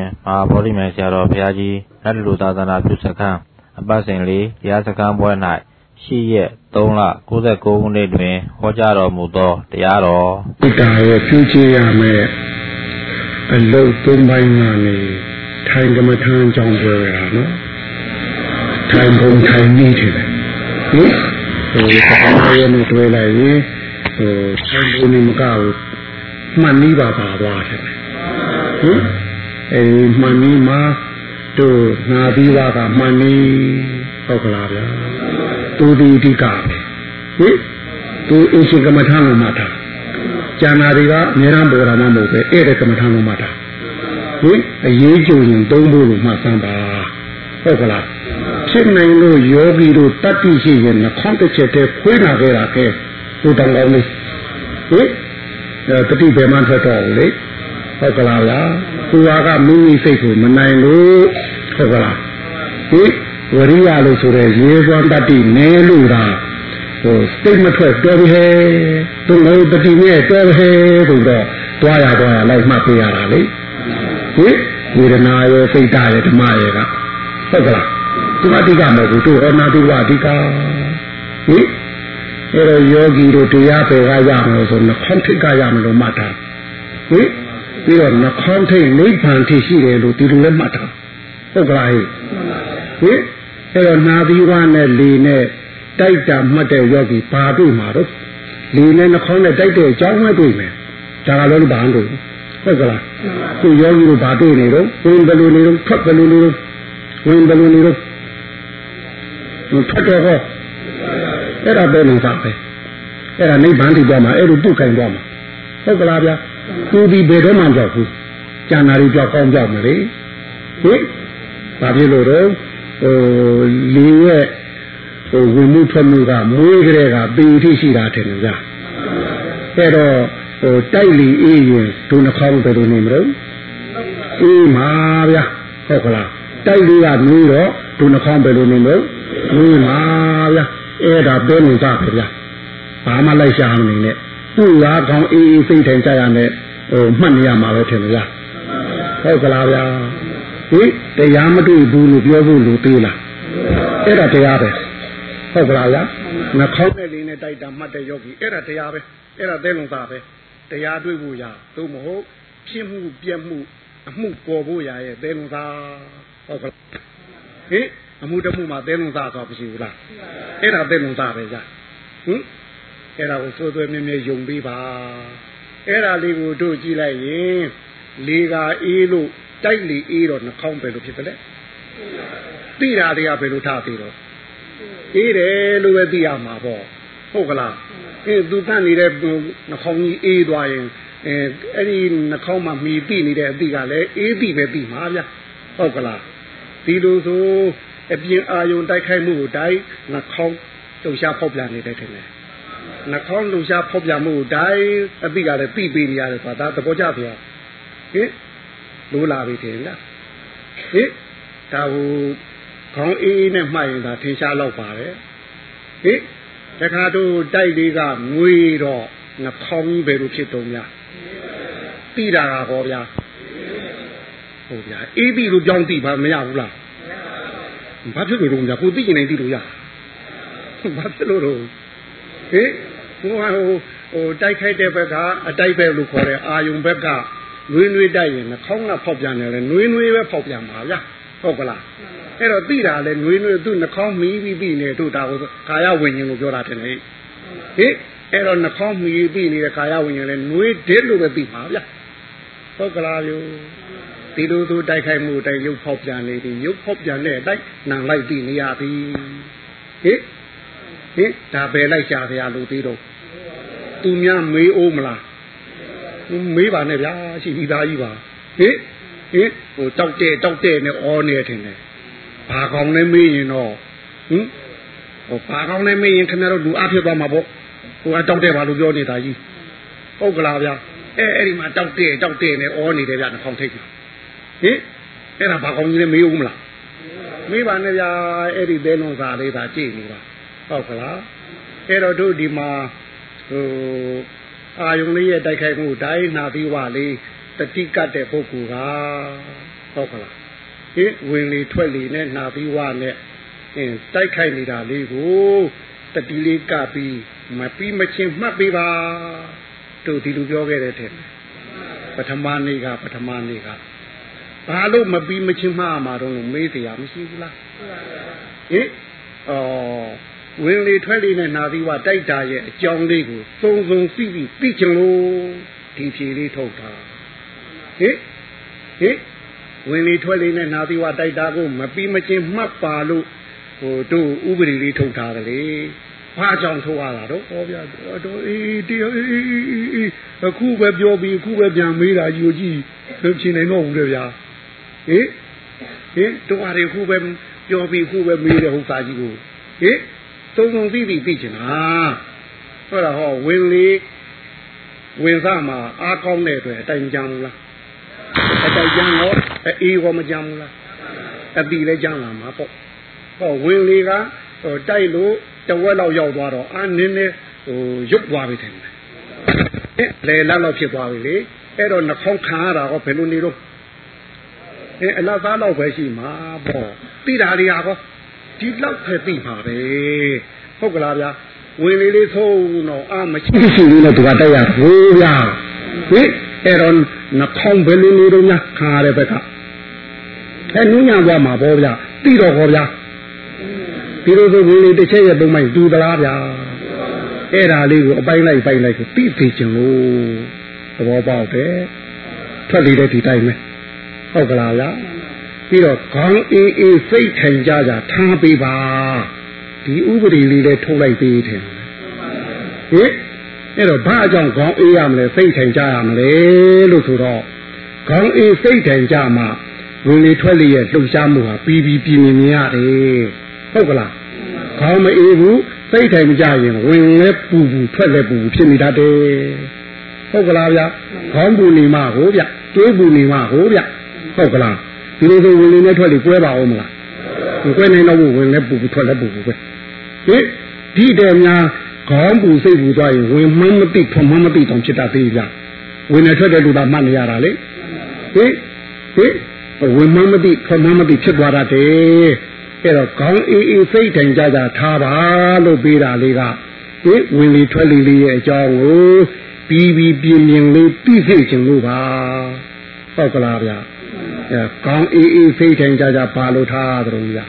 ဘောဓိမယ်ဆရာတော်ဘုရားကြီးနတ်လူသာသနာပြုစခန်းအပတ်စဉ်လေးတရားစခန်းပွဲ၌ရှိရက်3လ69ခုနှစ်တွင်ဟောကြားတော်မူသောတရားတော်ဣဒ္ဓရဲ့ပြုချေရမယ်အလုပ်3ပိုင်းကနေထိုင်ကမ္မထမ်းကြောင်းပြောရတာနော်ထိုင်ပုံထိုင်နည်းထင်တယ်ဟင်စကားရဲ့နဲ့တွေ့လိုက်ရင်ထိုင်ပုံနေမကဘူးမှန်နည်းပါသွားတယ်ဟင်မှန်နည်းမှာတို့နာပြီးပါကမှန်နည်းဟုတ်ကလားဗျာသူဒီအဓိကပဲဟင်သူအရှင်ကမ္မထမ်းလို့မှတ်တာကျန်တာတွေကအများအားပေါ်တာမှမဟုတ်ပဲအဲ့ဒါကမ္မထမ်းလို့မှတ်တာဟင်အရေးကြုံရင်သုံးဖို့လို့မှတ်စမ်းပါဟုတ်ကလားဖြစ်နိုင်လို့ယောဂီတို့တတ္တိရှိရင်နှခေါင်းတစ်ချက်တည်းခွေးနာခဲ့တာကဲသူတောင်ကောင်းလေးဟင်တတိဘယ်မှထွက်တော့လေဟုတ်ကလားဗျာသူကမိမိစိတ်ကိုမနိုင်လို့ဟုတ်ကလားဟင်ဝရိယလို့ဆိုတဲ့ရေစွမ်းတတ္တိနဲလို့တာစိတ်မထွက်တော်ပြီဟဲ့သူလည်းတတိနဲ့တော်ပြီဟဲ့ဆိုတော့တွားရလိုက်မှတ်ပြရတာလေဟင်ဝေဒနာရဲ့စိတ်ဓာတ်ရဲ့ဓမ္မရဲ့ကဟုတ်ကလားသူအတိကမဟုတ်ဘူးသူဟောနာသူကအတိကဟင်အဲ့တော့ယောဂီတို့တရားပေကရမယ်ဆိုနှခေါင်းထိတ်ကရမယ်လို့မှတ်တာဟင်ပြီးတော့နှခေါင်းထိတ်နိဗ္ဗာန်ထိရှိတယ်လို့ဒီလိုလည်းမှတ်တာဟုတ်ကလားဟင်အဲ့တော့နာသီဝနဲ့လေနဲ့တိုက်တာမှတ်တဲ့ယောဂီဘာတွေ့မှာတော့လေနဲ့နှခေါင်းနဲ့တိုက်တဲ့အကြောင်းပဲတွေ့မယ်ဒါကလည်းဘာလို့ဟုတ်ကလားသူယောဂီတို့ဘာတွေ့နေတော့ဝင်ဘယ်လိုနေတော့ထွက်ဘယ်လိုနေတော့ဝင်ဘယ်လိုနေတော့ထွက်တော့အဲ့ဒါပဲလို့သာပဲအဲ့ဒါနိဗ္ဗာန်ထိသွားမှာအဲ့လိုတုတ်ခိုင်သွားမှာဟုတ်ကလားဗျာသူဒီဘယ်တော့မှကြောက်ဘူးကျန်တာတွေကြောက်ကောင်းကြောက်မလေဟင်ဘာဖြစ်လို့တော့လေရဲ့ဝင်မှုထွက်မှုကမွေးကလေးကပေထိရှိတာထင်တယ်ဗျာအဲ့တော့တိုက်လီအေးရင်ဒုနှခေါင်းဘယ်လိုနေမလို့အေးမှာဗျာဟုတ်ကလားတိုက်လီကနွေးတော့ဒုနှခေါင်းဘယ်လိုနေလို့နွေးမှာဗျာအဲ့ဒါပဲလို့သာပဲဗျာဘာမှလိုက်ရှာမနေနဲ့သူ့လားကောင်းအေးစိတ်ထိုင်ကြရမယ်မှတ်နေရမှာပဲထင်တယ်ဗျာဟုတ်ကလားဗျာဟင်တရားမတွေ့ဘူးလို့ပြောဖို့လို့သေးလားအဲ့ဒါတရားပဲဟုတ်ကလားဗျာနှခေါင်းနဲ့လေးနဲ့တိုက်တာမှတ်တဲ့ယောဂီအဲ့ဒါတရားပဲအဲ့ဒါသဲလုံသားပဲတရားတွေ့ဖို့ရသို့မဟုတ်ဖြစ်မှုပြက်မှုအမှုပေါ်ဖို့ရရဲ့သဲလုံသားဟုတ်ကလားဟင်အမှုတမှုမှာသဲလုံသားဆိုမရှိဘူးလားအဲ့ဒါသဲလုံသားပဲကြာဟင်အဲ့ဒါကိုစိုးသွဲမြဲမြဲယုံပြီးပါအဲ့ဒါလေးကိုတို့ကြည့်လိုက်ရင်လေကအေးလို့တိုက်လေအေးတော့နှခေါင်းပဲလို့ဖြစ်တယ်လေသိတာတွေကဘယ်လိုထားသေးတော့အေးတယ်လို့ပဲသိရမှာပေါ့ဟုတ်ကလားသူတတ်နေတဲ့နှခေါင်းကြီးအေးသွားရင်အဲ့ဒီနှခေါင်းမှာမှီသိနေတဲ့အသည့်ကလည်းအေးသည့်ပဲသိမှာဗျဟုတ်ကလားဒီလိုဆိုအပြင်အာယုံတိုက်ခိုက်မှုကိုတိုင်းနှခေါင်းလှူရှားဖောက်ပြန်နေတယ်ထင်တယ်နှခေါင်းလှူရှားဖောက်ပြန်မှုကိုတိုင်းအသည့်ကလည်းသိပေးနေရတယ်ဆိုတာသဘောကျပြဟင်လိုလာပြီထင်လားဟင်ဒါကိုခေါင်းအေးနဲ့မှတ်ရင်ဒါထင်ရှားတော့ပါတယ်ဟင်တခါတို့တိုက်လေးကငွေတော့နှခေါင်းပဲလို့ဖြစ်တော့များသိတာကဟောဗျာဟုတ်ဗျာအေးပြီလို့ကြောင်းသိပါမရဘူးလားဘာဖြစ်လို့တော့ဗျာကိုသိကျင်နေသိလို့ရဘာဖြစ်လို့တော့ဟင်ဟိုတိုက်ခိုက်တဲ့ဘက်ကအတိုက်ပဲလို့ခေါ်တဲ့အာယုံဘက်ကနွေးတိုက်ရင်နှခေါင်းကဖောက်ပြန်တယ်လေနွေးပဲဖောက်ပြန်ပါဗျာဟုတ်ကလားအဲ့တော့သိတာလေနွေးသူ့နှခေါင်းမီးပြီးနေတို့ဒါကိုကာယဝိညာဉ်ကိုပြောတာတယ်လေဟင်အဲ့တော့နှခေါင်းမီးပြီးနေတဲ့ကာယဝိညာဉ်လေနွေးတဲ့လို့ပဲသိပါဗျာဟုတ်ကလားယောဒီလိုသူတိုက်ခိုက်မှုတိုင်ရုပ်ဖောက်ပြန်နေပြီရုပ်ဖောက်ပြန်တဲ့အတိုင်းနံလိုက်သိနေရပြီဟင်ဒါပဲလိုက်ရှာရလို့သေးတော့သူများမေးအောင်မလားမေးပါနဲ့ဗျာရှိပြီးသားကြီးပါဟင်ဟိုတောက်တဲ့နဲ့အော်နေတယ်နဲ့ဘာကောင်လဲမေးရင်တော့ဟင်ဟိုဘာကောင်လဲမေးရင်ခင်ဗျားတို့လူအဖြစ်သွားမှာပေါ့ဟိုကတောက်တဲ့ဘာလို့ပြောနေတာကြီးဟုတ်ကလားဗျာအဲ့ဒီမှာတောက်တဲ့နဲ့အော်နေတယ်ဗျာနှခေါင်းထိတ်မှာဟင်အဲ့ဒါဘာကောင်ကြီးလဲမေးဦးမလားမေးပါနဲ့ဗျာအဲ့ဒီသဲလွန်စာလေးသာကြည့်နေပါဟုတ်ကလားအဲ့တော့တို့ဒီမှာဟိုအာယုံလေးရဲ့တိုက်ခိုက်မှုတိုင်းနာပြီးွားလေးတတိကတ်တဲ့ပုဂ္ဂိုလ်ကဟဟုတ်ကလားဝင်လေထွက်လေနဲ့နာပြီးဝနဲ့တိုက်ခိုက်နေတာလေးကိုတတိလေးကပြီးမပြီးမချင်းမှတ်ပေးပါတို့ဒီလိုပြောခဲ့တဲ့တဲ့ပထမနေ့ကဘာလို့မပြီးမချင်းမှတ်မှာတော့လို့မေးတရားမရှိဘူးလားဝင်လေထွက်လေနဲ့နာသီဝတိုက်တာရဲ့အကြောင်းလေးကိုစုံသိချင်လို့ဒီဖြေလေးထုတ်တာဝင်လေထွက်လေနဲ့နာသီဝတိုက်တာကိုမပြီးမချင်းမှတ်ပါလို့တို့ဥပဒေလေးထုတ်ထားတယ်လေဘာကြောင့်ထုတ်ရတာတော့ဟောဗျာတို့အခုပဲပြောပြီးအခုပဲပြန်မေးတာယူကြည့်ဖြေနိုင်တော့ဘူးလေဗျာတို့ဟာတွေအခုပဲပြောပြီးအခုပဲမေးတဲ့ဥစ္စာကြီးကိုသုံးသိချင်တာဟုတ်လားဟောဝင်စားမှာအားကောင်းတဲ့အတွက်အတိုင်ကြမ်းလားအတိုင်ကြမ်းတော့အေးရောမကြမ်းဘူးလားအပီလည်းကြမ်းလာမှာပေါ့ဟောဝင်လေကတိုက်လို့တဝက်လောက်ရောက်သွားတော့အာနင်းနေရုပ်သွားပြီတယ်လေလောက်ဖြစ်သွားပြီလေအဲ့တော့နှာခေါင်းခံရတာဟောဘယ်လိုနေတော့အလားသားတော့ပဲရှိမှာပေါ့သိတာတွေဟာဟောဒီလောက်ပဲသိမှာပဲဟုတ်ကလားဗျာဝင်လေးသုံးတော့အာမရှိဘူးလို့သူကတိုက်ရဘူးဗျာအဲ့တော့နှာခေါင်းဘယ်လိုနေတော့ညခါရတဲ့ဘက်ကနူးညံသွားမှာပေါ့ဗျာသိတော့ဟောဗျာဒီလိုဆိုဝင်လေးတစ်ချက်ရဲ့ပုံမှန်တူသလားဗျာအဲ့ဒါလေးကိုအပိုင်းလိုက်ကိုသိသိချင်လို့သဘောပေါက်တယ်ထွက်လေတဲ့ဒီတိုင်းပဲဟုတ်ကလားဗျာပြီးတော့ခေါင်းအေးစိတ်ထိုင်ကြထားပေးပါဒီဥပဒေလေးလည်းထုတ်လိုက်ပေးတယ်အဲ့တော့ဘာကြောင့်ခေါင်းအေးရမလဲစိတ်ထိုင်ကြရမလဲလို့ဆိုတော့ခေါင်းအေးစိတ်ထိုင်ကြမှာဝင်လေထွက်လေရဲ့လှုပ်ရှားမှုဟာပြီးမြင်ရတယ်ဟုတ်ကလားခေါင်းမအေးဘူးစိတ်ထိုင်မကြရင်ဝင်လဲပူထွက်လဲပူဖြစ်နေတတ်တယ်ဟုတ်ကလားဗျခေါင်းပူနေမှကိုဗျတွေးပူနေမှကိုဗျဟုတ်ကလားဒီလိုဆိုဝင်လေနဲ့ထွက်လေကွဲပါအောင်မလားကွဲနေတော့ဝင်လဲပူထွက်လဲပူပဲဒီတည်းများခေါင်းပူစိတ်ပူသွားရင်ဝင်မှန်းမသိဖွမှန်းမသိတောင်ဖြစ်တတ်သေးဗျဝင်နေထွက်တဲ့လူသာမှတ်နေရတာလေဝင်မှန်းမသိဖွမှန်းမသိဖြစ်သွားတတ်တယ်အဲ့တော့ခေါင်းအေးစိတ်တိုင်ကြထားပါလို့ပေးတာလေးကဝင်လေထွက်လေလေးရဲ့အကြောင်းကိုပြီးပြင်းလေးသိစေချင်လို့ပါဟုတ်ကလားဗျခေါင်းအေးစိတ်ထိုင်ကြပါလို့ထားတယ်ဗျာ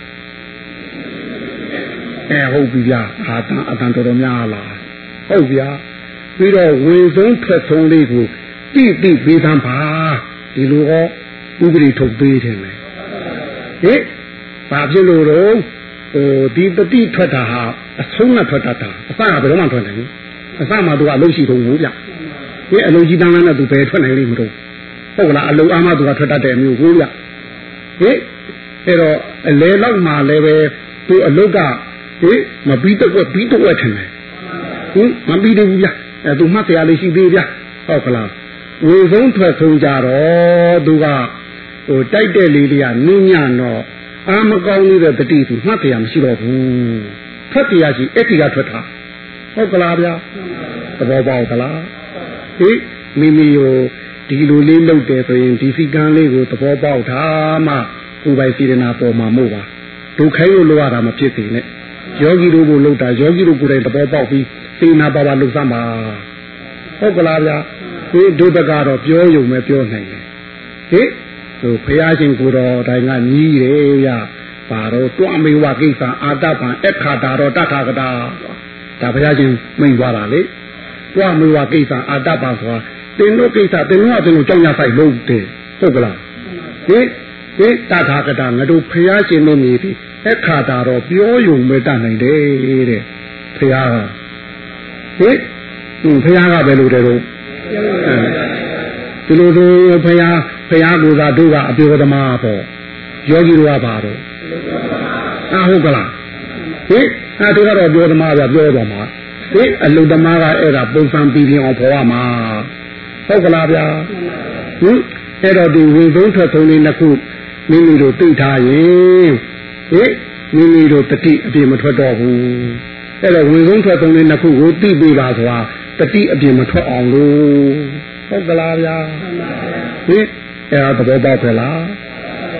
ဟုတ်ပြီဗျာအတန်တော်များလားဟုတ်ဗျာပြီးတော့ဝင်ဆုံးထွက်ဆုံးလေးကိုတိပေးသမ်းပါဒီလိုဟောဥပဒေထုတ်ပေးတယ်လေဘာဖြစ်လို့တော့ဒီတတိထွက်တာဟာအဆုံးနဲ့ထွက်တတ်တာအစကဘယ်တော့မှထွက်နိုင်ဘူးအစမှသူကအလုံးရှိတုံးဘူးဗျအလုံးကြီးတန်းနဲ့သူဘယ်ထွက်နိုင်လိမ့်မလို့ဟုတ်လားအလုံးအားမသူကထွက်တတ်တယ်မျိုးကိုဗျအဲ့တော့အလဲလောက်မှလည်းပဲသူအလုတ်ကမပြီးတော့ပြီးတော့ထင်တယ်မပြီးတော့ဘူးဗျသူမှတ်တရားလေးရှိသေးဗျဟုတ်ကလားဝေဆုံးထွက်ဆုံးကြတော့သူကတိုက်တဲ့လေးတွေကနင်းညတော့အာမကောင်းနေတဲ့တတိသူမှတ်တရားမရှိတော့ဘူးထွက်တရားရှိအဲ့ဒီကထွက်တာဟုတ်ကလားဗျသဘောပေါက်သလားမိမိကိုဒီလိုလေးလုပ်တယ်ဆိုရင်ဒီစီကံလေးကိုသဘောပေါက်တာမှကိုယ်ပိုင်စေတနာပေါ်မှာမို့ပါဒုက္ခိုင်းလို့လိုရတာမဖြစ်သေးနဲ့ယောဂီတို့ကိုလုပ်တာယောဂီတို့ကိုယ်တိုင်သဘောပေါက်ပြီးစေနာပါလုပ်စမ်းပါဟုတ်ကလားဗျာဒုတကတော့ပြောယုံပဲပြောနိုင်တယ်သူဘုရားရှင်ကိုယ်တော်တိုင်းကညီးတယ်ဗျာပါတော့တွမေဝကိစ္စအာတပံအခါတာတော့တထာကတာဒါဘုရားရှင်မိန့်သွားတာလေတွမေဝကိစ္စအာတပံဆိုတာတင်တို့ကိစ္စတင်တို့ကြောင်းရဆိုင်လို့တယ်ဟုတ်ကလားတထာကတာငါတို့ဘုရားရှင်တို့မြည်ပြီးအခါတာတော့ပြောယုံပဲတတ်နိုင်တယ်တဲ့ဘုရားကဘုရားကပဲလို့တယ်တော့ဒီလိုဆိုဘုရားကိုသာတို့ကအပြောသမားပေါ့ယောဂီတို့ကပါတော့ဟုတ်ကလားတို့ကတော့ပြောသမားကပြောတော်မှာအလုသမားကအဲ့ဒါပုံစံပြီးပြင်အောင်ဖော်ရမှာဟုတ်ကလားဗျာအဲ့တော့ဒီဝင်ဆုံးထွက်ဆုံးလေးနှစ်ခုမိမိတို့သိထားရင်မိမိတို့တတိအပြင်မထွက်တော့ဘူးအဲ့တော့ဝင်ဆုံးထွက်ဆုံးလေးနှစ်ခုကိုသိပေးပါဆိုတာတတိအပြင်မထွက်အောင်လို့ဟုတ်ကလားဗျာအဲ့ဒါသဘောပေါက်ကြလား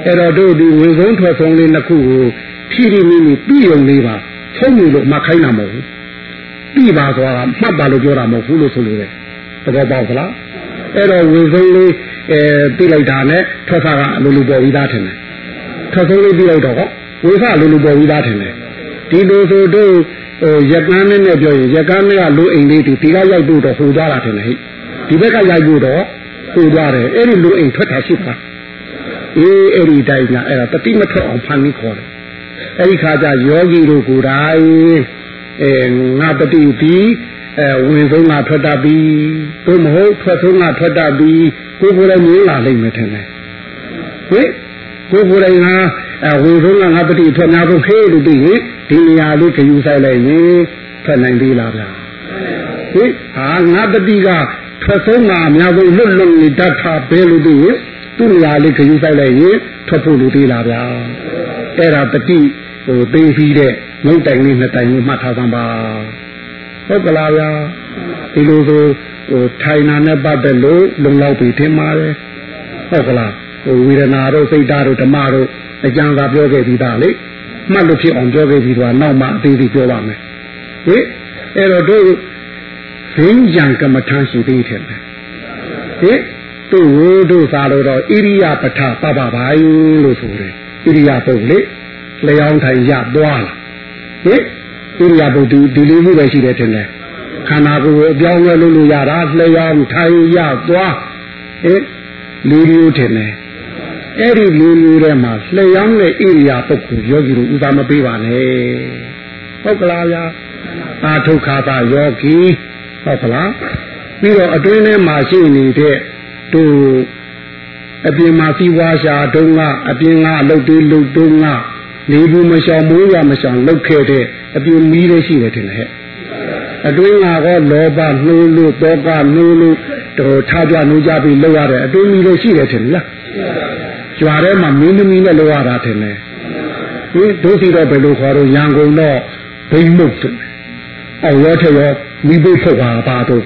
အဲ့တော့တို့ဒီဝင်ဆုံးထွက်ဆုံးလေးနှစ်ခုကိုဖြည်းဖြည်းလေးပြီးုံလေးပါဆုံးပြီလို့မှတ်ခိုင်းတာမဟုတ်ဘူးပြီးပါဆိုတာမှတ်ပါလို့ပြောတာမဟုတ်ဘူးလို့ဆိုလို့တယ်သဘောပေါက်သလားအဲ့တော့ဝင်ဆုံးလေးပြီးလိုက်တာနဲ့ထွက်စားကအလိုလိုပေါ်ပြီးသားထင်တယ်ထွက်ဆုံးလေးပြီးလိုက်တော့ဝိသလိုလိုပေါ်ပြီးသားထင်တယ်ဒီလိုဆိုတို့ရကန်းနဲ့ပြောရင်ရကန်းနဲ့ကလိုအိမ်လေးဒီကရိုက်ဖို့တော့ဟိုသွားတာထင်တယ်ဟိဒီဘက်ကရိုက်ဖို့တော့ဟိုသွားတယ်အဲ့ဒီလိုအိမ်ထွက်တာရှိပါအဲ့ဒီတိုင်းကအဲ့ဒါတတိမထွက်အောင်ဖန်ပြီးခေါ်တယ်အဲ့ဒီခါကျယောဂီတို့ကိုယ်တိုင်ငါတတိပြီးဝင်ဆုံးကထွက်တတ်ပြီးတို့မဟုတ်ထွက်ဆုံးကထွက်တတ်ပြီးကိုယ်ကိုယ်လည်းမြင်လာလိမ့်မယ်ထင်တယ်ဟိကိုယ်ကိုယ်တိုင်ကဝင်ဆုံးကငါတတိထွက်များဖို့ခေလို့ပြီးရင်ဒီနေရာလေးခယူဆိုင်လိုက်ရင်ထွက်နိုင်သေးလားဗျာဟိငါတတိကထွက်ဆုံးကအများဆုံးလွတ်လွတ်နေတတ်တာပဲလို့ပြီးရင်သူ့နေရာလေးခယူဆိုင်လိုက်ရင်ထွက်ဖို့လိုသေးလားဗျာအဲ့ဒါတတိသိပြီးတဲ့ငုတ်တိုင်လေးနှစ်တိုင်လေးမှတ်ထားသမ်းပါဟုတ်ကလားဗျာဒီလိုဆိုထိုင်နာနဲ့ပတ်သက်လို့လုံလောက်ပြီထင်ပါတယ်ဟုတ်ကလားဝေဒနာတို့စိတ်ဓာတ်တို့ဓမ္မတို့အကျဉ်းသာပြောခဲ့ပြီးသားလေမှတ်လို့ဖြစ်အောင်ပြောခဲ့ပြီးတော့နောက်မှအသေးသေးပြောပါမယ်ဟိအဲ့တော့တို့ဈဉ္ကြံကမ္မထမ်းရှိသေးတယ်ဟိတို့စားလို့တော့ဣရိယာပထပပပိုင်းလို့ဆိုတယ်ဣရိယာပုတ်လေလျောင်းထိုင်ရသွားလာဟိဣရိယာပုတ်ဒီလေးမျိုးပဲရှိတယ်ထင်တယ်ခန္ဓာကိုယ်အပြောင်းလဲလို့ရတာလျောင်းထိုင်ရသွားဟိလူမျိုးထင်တယ်အဲ့ဒီလူမျိုးထဲမှာလျောင်းတဲ့ဣရိယာပုတ်ကိုယောဂီတို့ဥပါမပေးပါနဲ့ဟုတ်ကလားဗျာအာထုခါသယောဂီဟုတ်ကလားပြီးတော့အတွင်းထဲမှာရှိနေတဲ့သူအပြင်မှာစီဝါရှာတုံးကအပြင်ကအလုတ်သေးလုတ်တုံးကနေဘူးမရှောင်မိုးရမရှောင်လုတ်ခဲ့တဲ့အပြင်မီးလေးရှိတယ်ထင်တယ်ဟဲ့အတွင်းကတော့လောဘနှိုးလို့တောကနှိုးလို့တော့ထားပြနှိုးကြပြီးလောက်ရတဲ့အတွင်းမီးလေးရှိတယ်ထင်လားကျွာထဲမှာမင်းသမီးနဲ့လောက်ရတာထင်တယ်ဒီတို့စီတော့ဘယ်လိုခေါ်တော့ရန်ကုန်တော့ဘိမုတ်တယ်အောင်ရောထရောမိဘထုတ်ပါတော့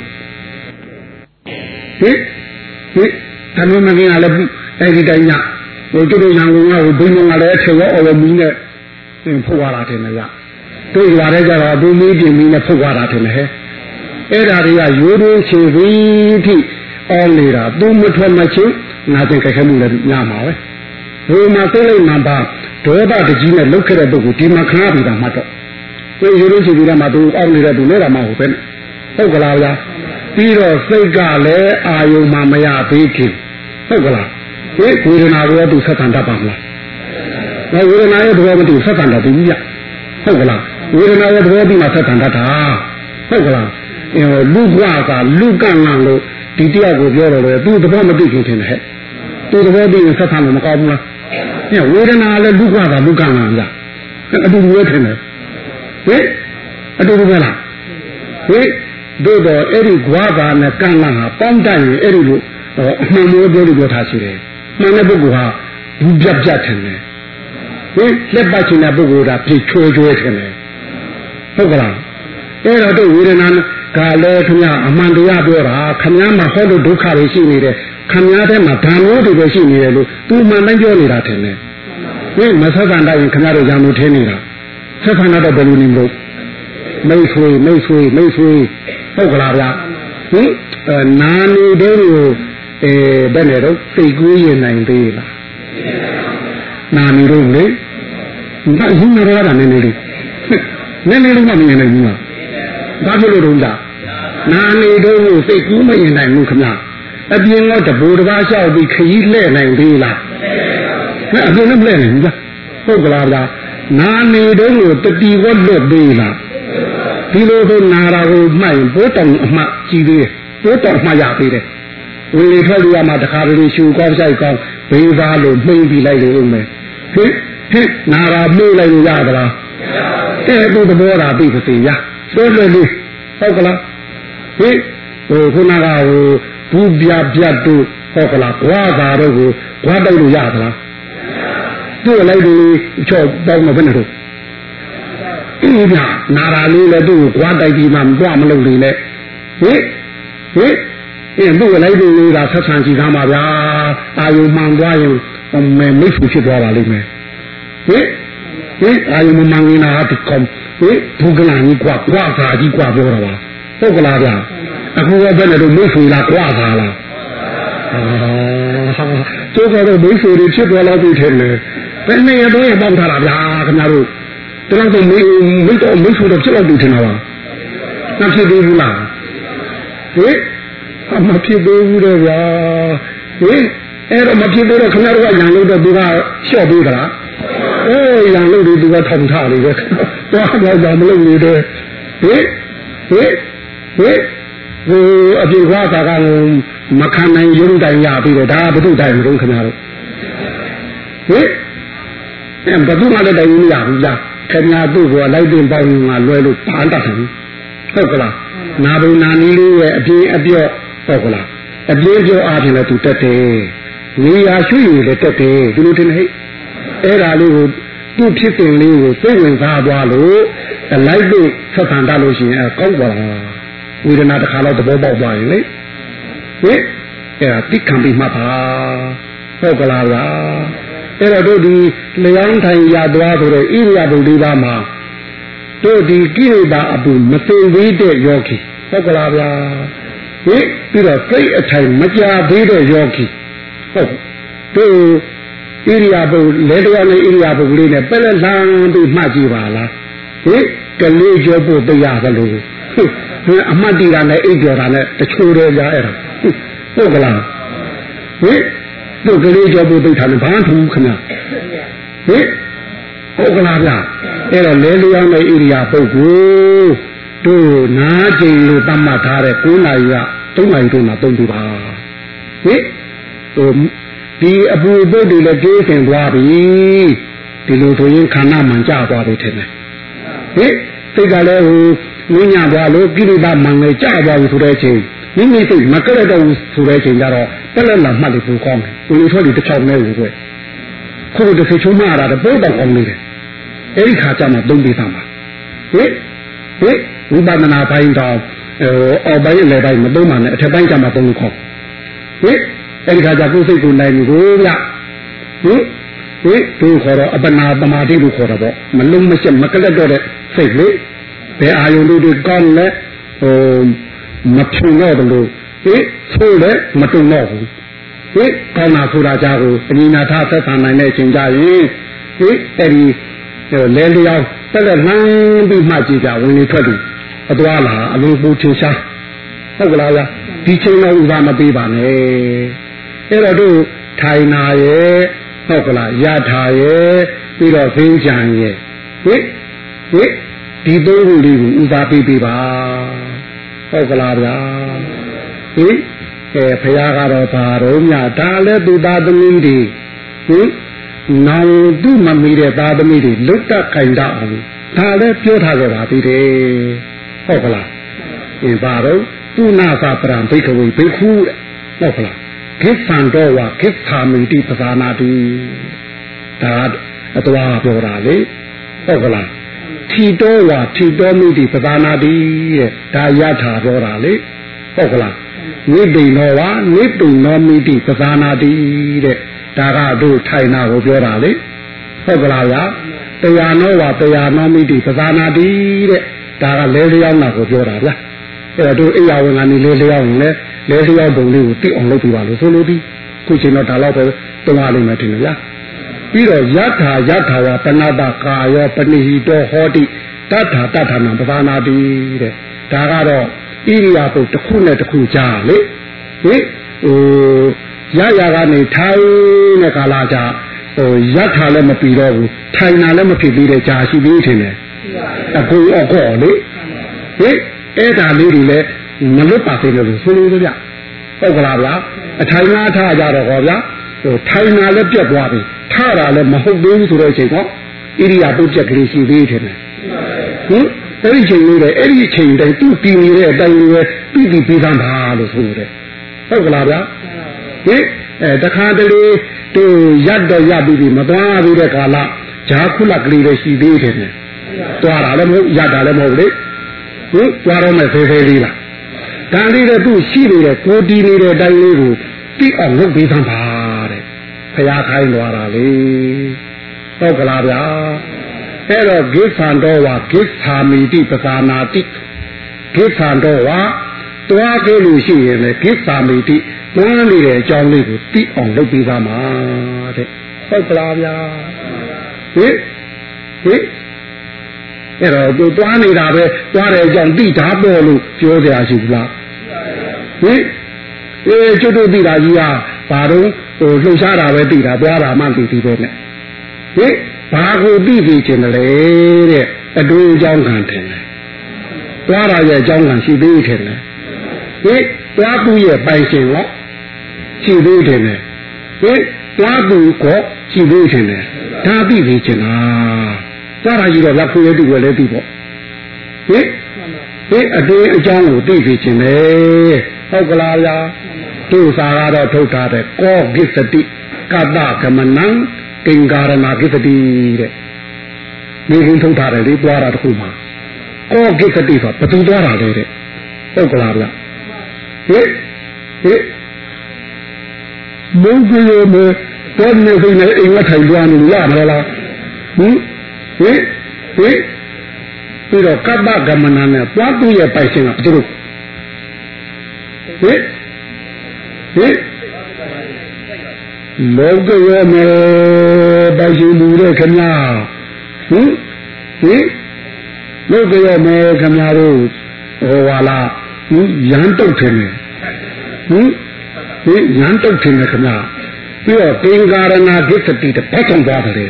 ဟိတဏှာမကင်းလည်းအဲ့ဒီတိုင်းညတို့ရန်ကုန်ကဘိမုတ်ကလည်းထရောအော်မီးနဲ့ဖုတ်ရတာထင်တယ်တို့ရွာထဲကျတော့ဘုံမီးပြင်မီးနဲ့ဖုတ်ရတာထင်တယ်ဟဲ့အဲ့ဒါတွေကရိုးရိုးချေပြီးထိအောင်းနေတာသူမထွက်မချင်းငါတင်ကြိုက်ခဲမှုလည်းညမှာပဲဘုံမှာသိလိုက်မှပါဒေါသတကြီးနဲ့လုတ်ခဲ့တဲ့ပုဂ္ဂိုလ်ဒီမှာခဏပြီးတာမှတော့ဒီရိုးရိုးချေပြီးတာမှသူအောင်းနေတဲ့သူလည်းတာမှဟုတ်ပဲဟုတ်ကလားဗျာပြီးတော့စိတ်ကလည်းအာယုံမှမရသေးခင်ဟုတ်ကလားဒီဝေဒနာကိုသူဆက်ဆံတတ်ပါမလားဝေဒနာရဲ့သဘောမတူဆက်ဆံတတ်ဘူးဗျဟုတ်ကလားဝေဒနာရဲ့သဘောပြီးမှဆက်ဆံတတ်တာဟုတ်ကလားလူကွာကလူကန့်လန့်လို့ဒီတရားကိုပြောတော့လေသူသဘောမသိခင်ထင်တယ်ဟဲ့သူသဘောပြီးရင်ဆက်ဆံလို့မကောင်းဘူးလားဝေဒနာလည်းလူကွာကလူကန့်လန့်လားအတူတူပဲထင်တယ်ဟိအတူတူပဲလားဟိတို့တော့အဲ့ဒီကွာကနဲ့ကန့်လန့်ဟာပေါင်းတတ်ရင်အဲ့ဒီလိုအမှန်မျိုးပြောထားရှိတယ်မှန်တဲ့ပုဂ္ဂိုလ်ဟာဘူးပြတ်ထင်တယ်လက်ပတ်ချင်တဲ့ပုဂ္ဂိုလ်ကပြေချိုးထင်တယ်ဟုတ်ကလားအဲ့တော့တို့ဝေဒနာကလည်းခင်ဗျာအမှန်တရားပြောတာခင်ဗျားမှာဟောလို့ဒုက္ခတွေရှိနေတယ်ခင်ဗျားထဲမှာဓာမျိုးတွေပဲရှိနေတယ်လို့သူမှန်တိုင်းပြောနေတာထင်တယ်မဆက်ဆံတတ်ရင်ခင်ဗျားတို့ရံလို့ထင်းနေတာဆက်ဆံတော့ဘယ်လိုနေမလို့မိတ်ဆွေဟုတ်ကလားဗျာနာနေတယ်လို့ဘယ်နဲ့တော့စိတ်ကူးရင်နိုင်သေးလားနာနေတော့လေဒါဟင်းရတာနည်းနည်းလေးမှမမြင်နိုင်ဘူးလားဘာဖြစ်လို့တော့နာနေတော့စိတ်ကူးမမြင်နိုင်ဘူးခင်ဗျာအပြင်ကတဘူတပါးလျှောက်ပြီးခရီးလှဲ့နိုင်သေးလားအပြင်လည်းမလှဲ့နိုင်ဘူးလားဟုတ်ကလားဗျာနာနေတော့တတိဝတ်လွတ်သေးလားဒီလိုဆိုနာတာကိုမှတ်ရင်ဘိုးတောင်အမှကြည့်သေးတယ်ဘိုးတောင်မှရသေးတယ်ဝေထွက်လို့ရမှာတခါတလေရှူကောင်းဆိုင်ကောင်းဘေးသားလို့နှိမ့်ပြီးလိုက်လို့ဦးမယ်ဟိနာတာမှုလိုက်လို့ရသလားတဲ့သူသဘောတာသိပါစေရဆိုလို့လို့ဟုတ်ကလားခုနကဘူးပြတို့ဟုတ်ကလားဘွားသာတို့ကိုဘွားတိုက်လို့ရသလားသူ့လိုက်လို့ချော့ပေါင်းမဘယ်နဲ့တော့ပြနာတာလေးလည်းသူ့ကိုဘွားတိုက်ပြီးမှမတော့မလုပ်လေနဲ့သူ့လိုက်လို့တာဆက်ဆံကြည့်သားမှာဗျာအာယုံမှန်သွားရင်မိတ်ဆွေဖြစ်သွားပါလိမ့်မယ်ဟင်အာယုံမင်္ဂလာဒီကောင်ဘုကလာကြီးกว่าသာကြီးกว่าပြောတာပါဟုတ်ကလားဗျအခုကဘယ်နဲ့တော့မိတ်ဆွေလားกว่าသာလားတို့ကတော့မိတ်ဆွေတွေဖြစ်သွားလို့ပြီထင်တယ်ဘယ်နဲ့တော့ပေါက်ထားတာဗျာခင်ဗျားတို့တော်တော်မိတ်ဆွေတော့ဖြစ်လို့ပြီထင်တာပါမဖြစ်သေးဘူးလားမဖြစ်သေးဘူးတော့ဗျာအဲ့တော့မဖြစ်သေးတော့ခင်ဗျားတို့ကရန်လို့တော့သူကလျှော့ပေးသလားရန်လို့သူကထောင်ထားလို့ပဲတော့ကြောင်မလုပ်နေတယ်အပြေခွာတာကမခံနိုင်ရုံတိုင်ရပြီးတော့ဒါဘုသူ့တိုင်မလို့ခင်ဗျားတို့ဘယ်သူမှလည်းတိုင်မရဘူးလားခင်ဗျားတို့ကလိုက်တင်ပေါင်းငါလွယ်လို့ဘာတတ်တယ်ဟုတ်ကလားနာဘုံနာနီးလေးရဲ့အပြင်းအပြော့ဟုတ်ကလားအပြင်းပြောအားဖြင့်လည်းသူတက်တယ်နေရာရွှေ့ရည်လည်းတက်တယ်ဒီလိုတင်ဟဲ့အဲ့ဒါလေးကိုသူ့ဖြစ်တင်လေးကိုစိတ်ဝင်စားသွားလို့လိုက်လို့ဆက်ဆံတတ်လို့ရှိရင်ကောက်ပါလားဝေဒနာတစ်ခါတော့သဘောပေါက်သွားရင်လေအဲ့ဒါတိခံပြီးမှပါဟုတ်ကလားဗျာအဲ့တော့တို့ဒီလျောင်းထိုင်ရသွားဆိုတော့ဣရိယာပုဒ်လေးပါမှာတို့ဒီကိရိတာအပူမသိသေးတဲ့ယောဂီဟုတ်ကလားဗျာပြီးတော့စိတ်အထိုင်မကြသေးတဲ့ယောဂီဟုတ်တို့ဣရိယာပုဒ်လဲတရားနဲ့ဣရိယာပုဒ်လေးနဲ့ပက်လက်လန်းပြီးမှတ်ကြည့်ပါလားကလေးကျော်ဖို့တရားသလိုအမှတ်တရနဲ့အိပ်ကျော်တာနဲ့တချို့တော့ကြားအဲ့ဒါဟုတ်ကလားတို့ကလေးကျော်ဖို့သိထားတယ်ဘာမှမထူးခင်ဗျဟုတ်ကလားဗျအဲ့တော့လဲလျောင်းတဲ့ဣရိယာပုဒ်ကိုတို့နားကျင်လို့တတ်မှတ်ထားတဲ့9နာရီက3နာရီတို့မှာသုံးပြပါတို့ဒီအပူပုတ်တွေလည်းကျိုးစင်သွားပြီဒီလိုဆိုရင်ခန္ဓာမှန်ကြသွားပြီထင်တယ်စိတ်ကလည်းဝိညာဉ်သွားလို့ကိလေသာမှန်လေကြသွားပြီဆိုတဲ့အချိန်မိမိစိတ်မကရတော့ဘူးဆိုတဲ့အချိန်ကျတော့တက်လက်လာမှတ်လို့ပိုကောင်းတယ်ကိုယ်ထွက်ပြီးတစ်ချောင်းနဲ့ကိုယ်ခုတစ်စိတ်ချုံးမရတာတော့ပို့တော့ကောင်းနေတယ်အဲ့ဒီခါကျမှသုံးပေးသမှာဝိပဿနာပိုင်းတော့အောက်ပိုင်းအလယ်ပိုင်းမသုံးပါနဲ့အထက်ပိုင်းကျမှသုံးလို့ခေါ်အဲ့ဒီခါကျကိုယ်စိတ်ကိုနိုင်လို့ဗျတို့ခေါ်တော့အပနာသမာဓိလို့ခေါ်တော့ဗောမလုံးမချက်မကလက်တော့တဲ့စိတ်လေဘယ်အာယုန်တို့ကောင်းလဲမဖြူတော့တယ်လို့ဆိုးလဲမတုံတော့ဘူးကောင်းတာဆိုတာကြကိုအနိနာထသက်သာနိုင်တဲ့အချိန်ကြရင်အဲ့ဒီလဲလျောင်းတက်လက်လှမ်းပြီးမှကြည့်ကြဝင်နေထွက်ပြီးအသွားလာအလုံးပူထင်ရှားဟုတ်ကလားဗျာဒီချိန်တော့ဥပမပေးပါနဲ့အဲ့တော့တို့ထိုင်နာရဲ့ဟုတ်ကလားရထားရဲ့ပြီးတော့သိကြံရဲ့ဒီသုံးခုလေးကိုဥပပေးပေးပါဟုတ်ကလားဗျာဘုရားကတော့ဘာတော့မြဒါလည်းသူသားသမီးတွေနောင်သူ့မမီတဲ့သားသမီးတွေလွတ်တတ်ခိုင်တတ်အောင်ဒါလည်းပြောထားကြပါသေးတယ်ဟုတ်ကလားဘာတော့ပုဏ္ဏပါပရံဘိက္ခဝေဘိက္ခုတဲ့ဟုတ်ကလားကိသံတော်ဝါကိသာမိတိပဇာနာတိဒါအတော်ပြောတာလေဟုတ်ကလားထီတော်ဝါထီတော်မိတိပဇာနာတိတဲ့ဒါရထာပြောတာလေဟုတ်ကလားနိဗ္ဗိနောဝါနိဗ္ဗိနောမိတိပဇာနာတိတဲ့ဒါကတို့ထိုင်နာကိုပြောတာလေဟုတ်ကလားဗျာတရားနောဝါတရားနောမိတိပဇာနာတိတဲ့ဒါကလဲလျောင်းတာကိုပြောတာဗျာအဲ့တော့တို့အိယာဝင်ကနေလဲလျောင်းရင်လဲလျောင်းပုံလေးကိုသိအောင်လုပ်ပြပါလို့ဆိုလို့ဒီခုချိန်တော့ဒါတော့ပဲတုံးရလိမ့်မယ်ထင်တယ်ဗျာပြီးတော့ယထာဝပဏတကာယောပဏိဟိတောဟောတိတထာနံပဇာနာတိတဲ့ဒါကတော့ဣရိယာပုတ်တစ်ခုနဲ့တစ်ခုကြားလေရကနေထိုင်တဲ့ကာလကြယထာလည်းမပြီးတော့ဘူးထိုင်တာလည်းမဖြစ်သေးတဲ့ကြာရှိသေးထင်တယ်အကူအကောလေအဲ့ဒါလေးတွေလည်းမလွတ်ပါသေးလို့ဆိုလို့ဗျဟုတ်ကလားဗျာအထိုင်ငါထားကြတော့ဟောဗျာထိုင်တာလည်းပြတ်သွားပြီထားတာလည်းမဟုတ်သေးဘူးဆိုတဲ့အချိန်တော့ဣရိယာပုတ်ပြက်ကလေးရှိသေးတယ်အဲ့ဒီချိန်လေးလေအဲ့ဒီချိန်တိုင်းသူ့တည်နေတဲ့အတိုင်းလေးပဲပြီးပြီးသားပါလို့ဆိုတယ်ဟုတ်ကလားဗျာတခါတလေသူရတော့ရပြီးမသွားသေးတဲ့ကာလဂျာခုလကလေးလည်းရှိသေးတယ်သွားတာလည်းမဟုတ်ရတာလည်းမဟုတ်လေသွားတော့မဲ့ဖေးလေးလားဒါလေးတော့သူ့ရှိနေတဲ့ကိုတီးနေတဲ့အတိုင်းလေးကိုသိအောင်လုပ်ပေးသမ်းပါတဲ့ဖျားခိုင်းသွားတာလေဟုတ်ကလားဗျာအဲ့တော့ဂိသံတော်ဝါဂိသာမိတိပဇာနာတိဂိသံတော်ဝါတွားကြလို့ရှိရင်လေဂိသာမိတိတွန်းနေတဲ့အကြောင်းလေးကိုသိအောင်လုပ်ပေးသားမှာတဲ့ဟုတ်ကလားဗျာဟင်အဲ့တော့သူတွားနေတာပဲတွားတဲ့အကြောင်းသိတာပေါ်လို့ပြောကြရရှိဘူးလားဟင်ကျွတ်တို့သိတာကြီးကဘာတော့လှုပ်ရှားတာပဲသိတာတွားတာမှသိသေးပဲနဲ့ဟင်ဘာကိုသိသိချင်တယ်လေတဲ့အတွေ့အကြောင်းခံတယ်တွားတာရဲ့အကြောင်းခံရှိသေးတယ်ဟင်တွားသူရဲ့ပိုင်ရှင်ရောရှိသေးတယ်ဟင်တွားသူကိုရှိသေးတယ်ဒါသိသိချင်တာတွားတာကြီးတော့လက်ခွေးတူပဲလေသိပေါ့ဟင်အတွေ့အကြောင်းကိုသိသိချင်တယ်ဟုတ်ကလားဗျာသူစာကတော့ထုတ်ထားတယ်ကောဂိသတိကတ္တကမနံကင်္ကာရဏဂိသတိတဲ့ဒီရင်ထုတ်ထားတယ်လေတွားတာတခုမှာကောဂိသတိဆိုဘယ်သူတွားတာလဲတဲ့ဟုတ်ကလားဗျဟင်မုန်းကြရမယ်တော့နေစိနေအိမ်ကထိုင်တွားနေရမလားဟင်ပြီးတော့ကတ္တကမနံနဲ့တွားသူရဲ့ပိုင်ရှင်ကဘယ်သူဟင်လောကရောမေပိုင်ရှင်လူတဲ့ခင်ဗျာဟင်လောကရောမေခင်ဗျာတို့ဟောပါလားရန်တုတ်တယ်ရန်တုတ်တယ်ခင်ဗျာပြီးတော့သင်္ကာရဏဂိသတိတပတ်ဆောင်သွားတယ်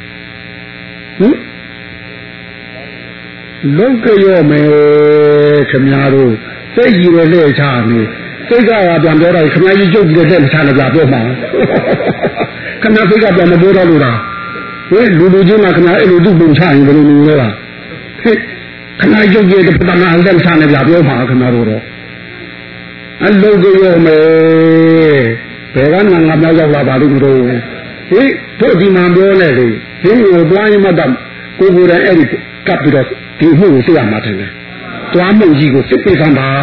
လောကရောမေခင်ဗျာတို့စိတ်ကြီးရလေချာနေစိတ်ကပြန်ပြောတော့ခင်ဗျာကြီးကျုပ်ပြီးတဲ့မချနဲ့ပြပြောမှာခင်ဗျာစိတ်ကပြန်မပြောတော့လို့လားလူချင်းကခင်ဗျာအဲ့လိုသူ့ပုံချရင်ဘယ်လိုလုပ်လဲလားခင်ဗျာကျုပ်ကြီးတဲ့ပထမအသက်မချနဲ့ပြပြောမှာခင်ဗျာတို့တော့အလုံးကြရောမယ်ဘယ်ကမှငါမြောက်ရောက်လာပါလိမ့်မလို့တို့ဒီမှာပြောနေလေဒီကိုတွားရင်မှတော့ကိုယ်တိုင်အဲ့ဒီကပ်ပြီးတော့ဒီမှုကိုသိရမှာတယ်တွားမှုကြီးကိုစစ်ပေးခံပါ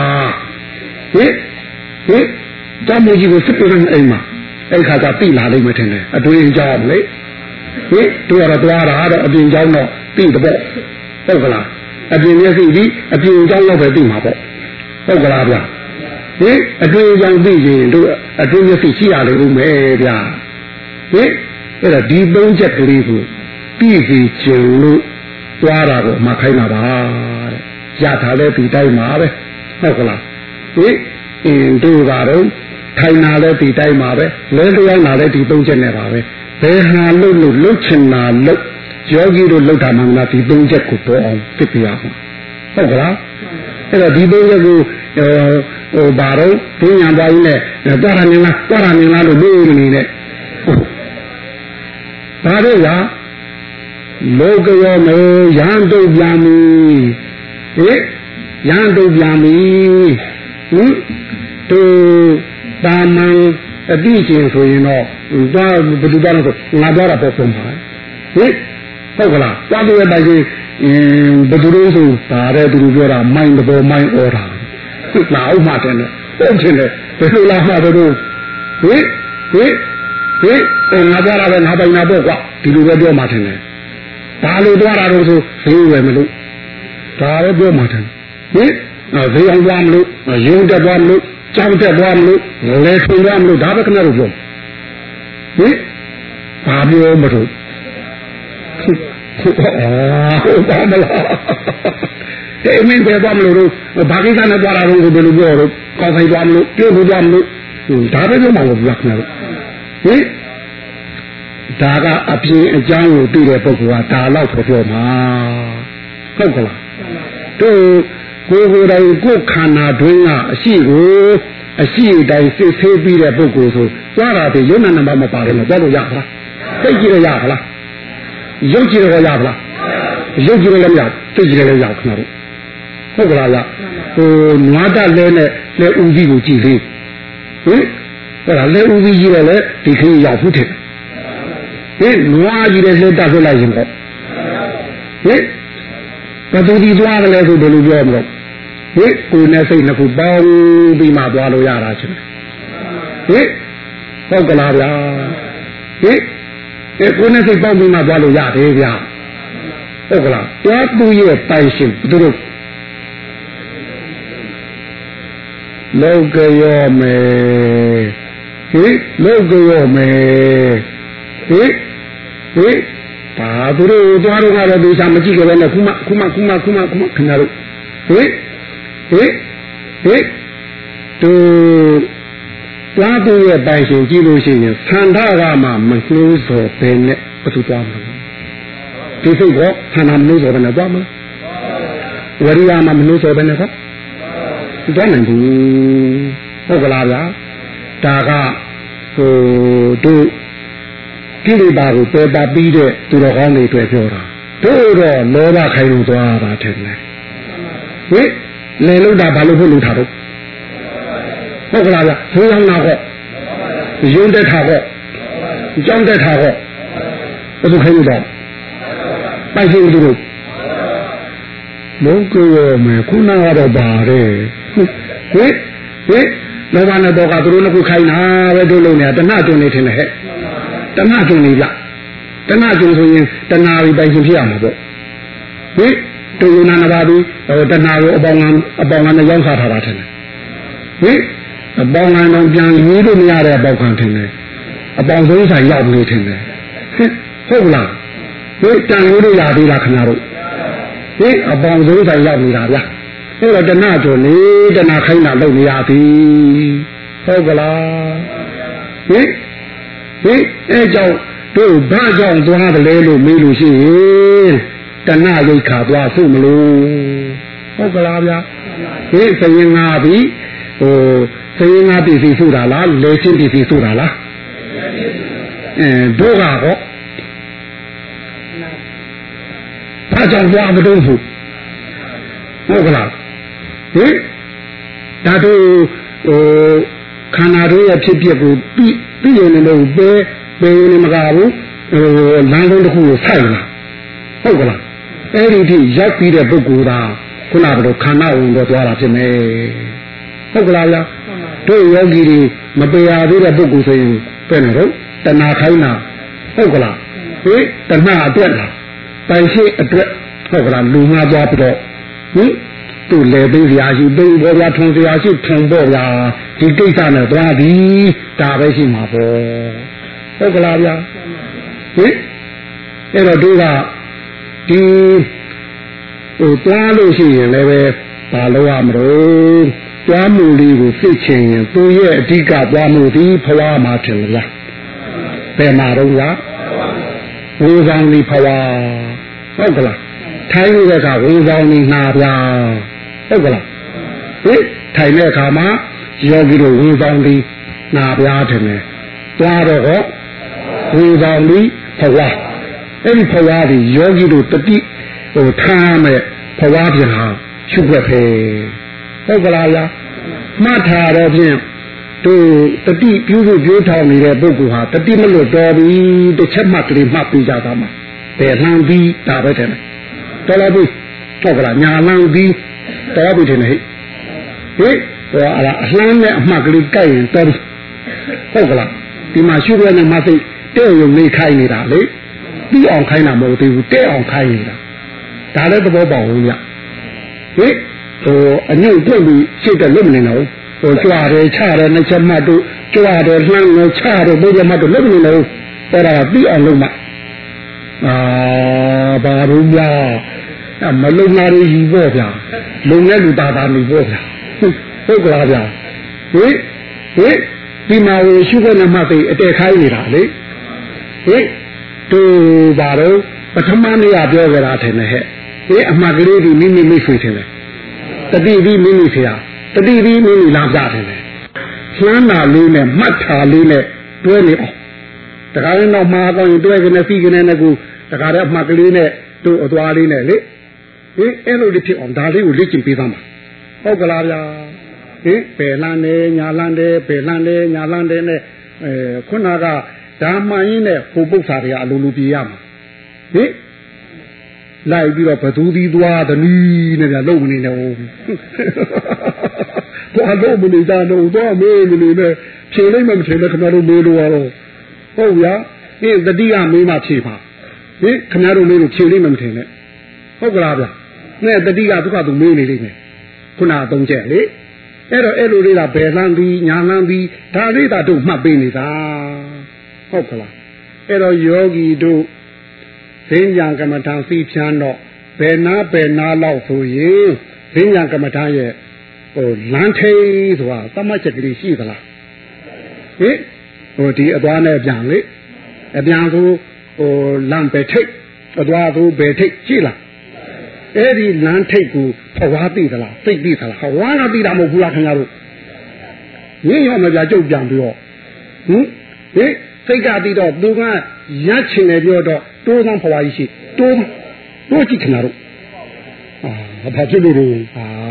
တွားမှုကြီးကိုစစ်ပေးခံအိမ်မှာအဲ့ခါကျသိလာလိမ့်မယ်ထင်တယ်အတွင်းကြောင်းလေတို့ရတော့တွားတာတော့အပြင်ကြောင်းတော့သိတဲ့ပေါ့ဟုတ်ကလားအပြင်မျက်စိပြီးအပြင်ကြောင်းတော့ပဲသိမှာပေါ့ဟုတ်ကလားဗျာအတွင်းကြောင်းသိရင်တို့အတွင်းမျက်စိရှိရလိမ့်ဦးမယ်ဗျာအဲ့ဒါဒီသုံးချက်ကလေးကိုသိစီကျင်လို့တွားတာကိုမှခိုင်းတာပါတဲ့ရထားလဲဒီတိုင်းမှာပဲဟုတ်ကလားတို့ကတော့ထိုင်နာလဲဒီတိုင်းမှာပဲလဲလျောင်းနာလဲဒီသုံးချက်နဲ့ပါပဲဘယ်ဟာလို့ချင်တာလို့ယောဂီတို့လှုပ်တာမှမလားဒီသုံးချက်ကိုပေါ်အောင်သိပြရအောင်ဟုတ်ကလားအဲ့တော့ဒီသုံးချက်ကိုဘာတော့ဘုညာသွားရင်းနဲ့တွားရနေလားလို့ပြောနေနေဘာလို့လားလောကရောမေရန်တုတ်ပြန်ပြီရန်တုတ်ပြန်ပြီသူတာမန်အတိကျင်ဆိုရင်တော့သွားဘယ်သူသွားလို့ဆိုငါသွားတာပေါ့ဆုံးပါဟုတ်ကလားသွားတဲ့တိုင်ကြီးဘယ်သူလို့ဆိုဒါတဲ့သူပြောတာမိုင်းတော်မိုင်းဩတာလာအောင်မှတယ်နဲ့ဟုတ်ချင်တယ်ဘယ်လိုလာမှတော့ငါသွားတာပဲငါပိုင်တာပေါ့ကွာဒီလိုပဲပြောမှတယ်ဘာလို့သွားတာတော့ဆိုဈေးဝယ်မလို့ဒါပဲပြောမှတယ်ဈေးအောင်သွားမလို့ရုံတက်သွားမလို့ကြောင်းတက်သွားမလို့လဲထွင်သွားမလို့ဒါပဲခဏလို့ပြောဘာပြောမလို့ဟုတ်ပါမလားအဲ့မင်းပဲသွားမလို့ဘာကိစ္စနဲ့သွားတာတော့ဘယ်လိုပြောတော့ကောင်းဆိုင်သွားမလို့ပြုတ်ဖို့သွားမလို့ဒါပဲပြောမှာလို့ပြောခဏလို့ဒါကအပြင်အကြောင်းကိုသိတဲ့ပုဂ္ဂိုလ်ကဒါတော့ပြောမှာဟုတ်ကလားတို့ကိုယ်တိုင်ကိုယ်ခန္ဓာတွင်းကအရှိတိုင်းစစ်ဆေးပြီးတဲ့ပုဂ္ဂိုလ်ဆိုသွားတာဒီယုံနာနံပါတ်မပါတယ်လို့ပြောလို့ရပါလားသိကြည့်ရရပါလားရုပ်ကြည့်ရရပါလားရုပ်ကြည့်လည်းမရသိကြည့်လည်းရခဏတော့ဟုတ်ကလားဗျနွားတလဲနဲ့လဲဦးကြီးကိုကြည့်လေးအဲ့ဒါလဲဦးကြီးကြီးလည်းဒီခင်းရောက်ဘူးထင်နွားကြီးလည်းလဲတတ်ဆိုလိုက်ရင်ပေါ့ဘယ်သူဒီသွားတယ်လဲဆိုဘယ်လိုပြောမလို့ကိုယ်နဲ့စိတ်နှစ်ခုပေါင်းပြီးမှသွားလို့ရတာချင်းဟုတ်ကလားဗျာကိုနဲ့စိတ်ပေါက်ပြီးမှသွားလို့ရတယ်ဗျာဟုတ်ကလားတွားသူရဲ့ပိုင်ရှင်သူတို့လောကရောမယ်လောကရောမယ်ဘာသူတို့သွားတော့ကတော့ဒီစားမကြည့်ကြပဲနဲ့ခုမှခင်ဗျားတို့သူသွားသူရဲ့ပိုင်ရှင်ကြည့်လို့ရှိရင်သန္ဓာကမှမနှိုးစော်ပဲနဲ့ဘယ်သူသွားမလဲဒီစိတ်ကသန္ဓာမနှိုးစော်ပဲနဲ့သွားမလားဝရိယမှမနှိုးစော်ပဲနဲ့သွားနိုင်ဘူးဟုတ်ကလားဗျာဒါကတို့ကိလေသာကိုပယ်ပါပြီးတဲ့သူတော်ကောင်းတွေတွေ့ပြောတာတို့တော့လောဘခိုင်းလို့သွားတာထင်တယ်လယ်လို့တာဘာလို့ဖို့လို့ထားတော့ဟုတ်ကလားဗျာဘုရားနာတော့ရုံးတက်ထားတော့ကြောင်းတက်ထားတော့ဘယ်သူခိုင်းလို့တော့ပိုက်ရှိသူတို့လုံးကြရမယ်ခုနကတော့ပါတယ်လောဘနဲ့တော့ကသူတို့နှစ်ခုခိုင်းတာပဲတို့လုံးနေတာတဏှာကျွန်းနေထင်တယ်ဟဲ့တဏှာကျွန်းနေကြတဏှာကျွန်းဆိုရင်တဏှာပြီးပိုင်ရှင်ဖြစ်ရမှာပေါ့တူနာနာပါဘူးတဏှာကိုအပေါင်းကနဲ့ရောင်းစားထားတာထင်တယ်အပေါင်းကတော့ပြန်ရေးလို့မရတဲ့အပေါက်ခံထင်တယ်အပေါင်းဆုံးဆိုင်ရောက်နေထင်တယ်ဟုတ်လားတန်လို့ရသေးလားခင်ဗျားတို့အပေါင်းဆုံးဆိုင်ရောက်နေတာဗျအဲ့တော့တဏှာကျော်နေတဏှာခိုင်းတာလုပ်နေရသည်ဟုတ်ကလားအဲကြောင့်တို့ဘာကြောင့်သွားတယ်လဲလို့မေးလို့ရှိရင်တဏှာရိတ်ခါသွားဖို့မလို့ဟုတ်ကလားဗျာစရင်ငါပြီစရင်ငါပြည်စီဆိုတာလားလေချင်းပြည်စီဆိုတာလားတို့ကဟောဘာကြောင့်သွားမလို့ဟုတ်ကလားဒါတို့ခန္ဓာတို့ရဲ့ဖြစ်ပျက်ကိုပြီးရင်လည်းပဲနေမကားဘူးလမ်းလုံးတစ်ခုကိုဆိုင်လာဟုတ်ကလားအဲ့ဒီထိရောက်ပြီးတဲ့ပုဂ္ဂိုလ်သာခုနကတော့ခန္ဓာဝင်တော့သွားတာဖြစ်မယ်ဟုတ်ကလားဗျာတို့ယောဂီတွေမပေရသေးတဲ့ပုဂ္ဂိုလ်ဆိုရင်ပဲနေတော့တဏှာခိုင်းတာဟုတ်ကလားတဏှာအတွက်လားပိုင်ရှိအတွက်ဟုတ်ကလားလူငါသွားပြီးတော့သူ့လေသိရာရှိသိဘောဗျာထုံစရာရှိထုံပေါ့ဗျာဒီကိစ္စနဲ့သွားသည်ဒါပဲရှိမှာပေါ့ဟုတ်ကလားဗျာအဲ့တော့တို့ကဒီသွားလို့ရှိရင်လည်းပဲဘာလို့ရမလို့သွားမှုလေးကိုသိချင်ရင်သူရဲ့အဓိကသွားမှုဒီဘဝမှာထင်လားဘယ်မှာတော့လားဝေဆောင်ဒီဘဝဟုတ်ကလားထိုင်နေတဲ့ကဝေဆောင်ဒီနာဗျာဟုတ်ကလားထိုင်တဲ့အခါမှာယောဂီတို့ဝေဆောင်ဒီနာဗျာထင်တယ်သွားတော့ဟောဝေဆောင်ဒီဘဝအဲ့ဒီဘဝဒီယောဂီတို့တတိထားမဲ့ဘဝပြန်ဟာရှုပ်ွက်ပဲဟုတ်ကလားဗျာမှတ်ထားတော့ဖြင့်တို့တတိပြုစုပြောထောင်နေတဲ့ပုဂ္ဂိုလ်ဟာတတိမလွတ်တော်ပြီတစ်ချက်မှကလေးမှတ်ပြီးကြတာမှာဘယ်လှမ်းပြီးဒါပဲတဲ့တော်လားပြီဟုတ်ကလားညာလှမ်းပြီးတော်ပြီတဲ့ဟဲ့ဟေးဟောအလားအလှမ်းနဲ့အမှတ်ကလေးကြိုက်ရင်တော်ဟုတ်ကလားဒီမှာရှုပ်ွက်နေမှစိတ်တဲ့ရုံလေးခိုင်းနေတာလေပြီးအောင်ခိုင်းတာမဟုတ်သေးဘူးတဲ့အောင်ခိုင်းနေတာဒါလည်းသဘောပေါက်ဘူးညအညို့ပြင့်ပြီးစိတ်တက်လွတ်မနေတော့ကြွားတယ်ချတယ်နှစ်ချက်မှတ်တို့ကြွားတယ်လှမ်းတယ်ချတယ်ဘုရားမှတ်တို့လွတ်မနေတော့အဲ့ဒါပြီးအောင်လုပ်မှဘာလို့များမလုံနာရီကြီးပေါ့ဗျာလုံတဲ့လူသားသားနေပေါ့ဗျာဟုတ်ကလားဗျာဒီမှာရှုခွင့်နဲ့မှသိအတဲခိုင်းနေတာလေတူပါတော့ပထမနေ့ကပြောကြတာထင်တယ်ဟဲ့အမှတ်ကလေးဒီမိမိမိတ်ဆွေထင်တယ်တတိပြီးမိမိဆရာတတိပြီးမိမိလာပြတယ်လေလှမ်းတာလေးနဲ့မှတ်တာလေးနဲ့တွဲနေအောင်တခါရင်တော့မှာတော့ရင်တွဲကနေစီကနေနဲ့ကိုတခါတည်းအမှတ်ကလေးနဲ့တို့အသွားလေးနဲ့လေအဲ့လိုလေးဖြစ်အောင်ဒါလေးကိုလေ့ကျင့်ပေးသားမှာဟုတ်ကလားဗျာဘယ်လန်းနေညာလန်းတယ်ဘယ်လန်းတယ်ညာလန်းတယ်နဲ့ခုနကဓမ္မရင်းနဲ့ဟိုပု္ပ္ပာတွေကအလိုလိုပြေးရမှာလိုက်ပြီးတော့ဘသူသီးသွားတနည်းနဲ့ပြလုံးမနေနဲ့ဟုတ်သွားလို့မနေတာတော့သွားမေးမနေနဲ့ဖြေလိုက်မှမဖြေနဲ့ခင်ဗျားတို့မေးလို့ရတော့ဟုတ်ဗျာတတိယမေးမှဖြေပါဟင်ခင်ဗျားတို့မေးလို့ဖြေလိမ့်မယ်မထင်နဲ့ဟုတ်ကလားဗျနဲ့တတိယသူကသူမေးနေလိမ့်မယ်ခုနသုံးချက်လေအဲ့တော့အဲ့လိုလေးကဘယ်လန်းပြီးညာလန်းပြီးဒါလေးသာတို့မှတ်ပေးနေတာဟုတ်ကလားအဲ့တော့ယောဂီတို့ဈဉ္ဉံကမ္မထာသိဖြန်းတော့ဘယ်နာလောက်ဆိုရင်ဈဉ္ဉံကမ္မထာရဲ့လမ်းထိန်ဆိုတာသတ်မှတ်ချက်ကလေးရှိသလားဟင်ဒီအသွားနဲ့ပြန်လေအပြန်ဆိုလမ်းပဲထိတ်အသွားဆိုပဲထိတ်ရှိလားအဲ့ဒီလမ်းထိတ်ကိုဖဝါသိသလားသိသိသလားဝါနာသိတာမဟုတ်ဘူးလားခင်ဗျားတို့ရင်းရောမပြကြုတ်ပြန်ပြီးတော့ဟင်စိတ်ကသိတော့သူကရချင်တယ်ပြောတော့တိုးသန်းဖဝါကြီးရှိတိုးကြည့်ခင်ဗျားတို့ဘာဖြစ်လို့လဲ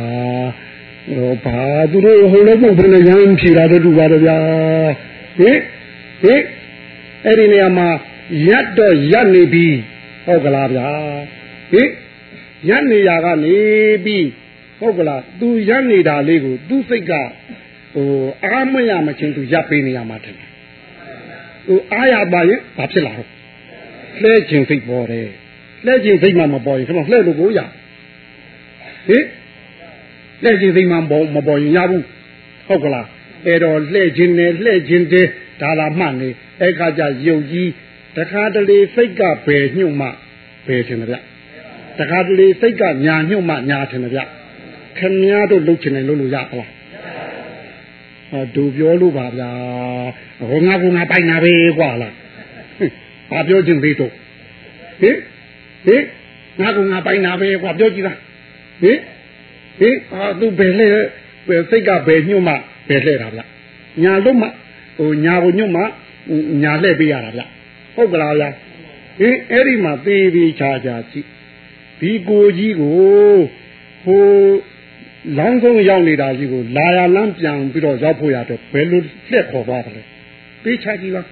ဘာသူတို့ဟိုလည်းမဟုတ်ဘယ်နဲ့ရမ်းဖြေတာတူပါတယ်ဗျာဟင်အဲ့ဒီနေရာမှာရက်တော့ရက်နေပြီဟုတ်ကလားဗျာဟင်ရက်နေရကနေပြီဟုတ်ကလားသူရက်နေတာလေးကိုသူစိတ်ကအားမရမချင်းသူရပ်ပေးနေရမှာတယ်အားရပါရင်ဘာဖြစ်လာတော့လှဲခြင်းစိတ်ပေါ်တယ်လှဲခြင်းစိတ်မှမပေါ်ရင်ခဏလှဲလို့ကိုရဟင်လှဲခြင်းစိတ်မှမပေါ်ရင်ရဘူးဟုတ်ကလားအဲ့တော့လှဲခြင်းနဲ့လှဲခြင်းတဲ့ဒါလာမှတ်နေအဲ့ခါကျယုတ်ကြီးတခါတလေစိတ်ကဘယ်ညှို့မှဘယ်ထင်တယ်ဗျတခါတလေစိတ်ကညာညှို့မှညာထင်တယ်ဗျခင်ဗျားတို့လှုပ်ချင်တယ်လို့ရပါလားဒူပြောလို့ပါဗျာဟိုငါကငါပိုင်နာပဲကွာလားဘာပြောချင်သေးတော့ဟင်ငါကငါပိုင်နာပဲကွာပြောကြည့်လားဟင်သူဘယ်လဲစိတ်ကဘယ်ညှို့မှဘယ်လှဲတာဗျညာလို့မှညာကိုညှို့မှညာလှဲပေးရတာဗျဟုတ်ကလားဗျအဲ့ဒီမှာသေးသေးချာချာကြည့်ဒီကိုကြီးကိုဟိုလောင်းဆုံးရောက်နေတာကြီးကိုလာရလမ်းပြန်ပြီးတော့ရောက်ဖို့ရတော့ဘယ်လိုလက်ခေါ်သွားတယ်လဲသိချကြည့်ပါ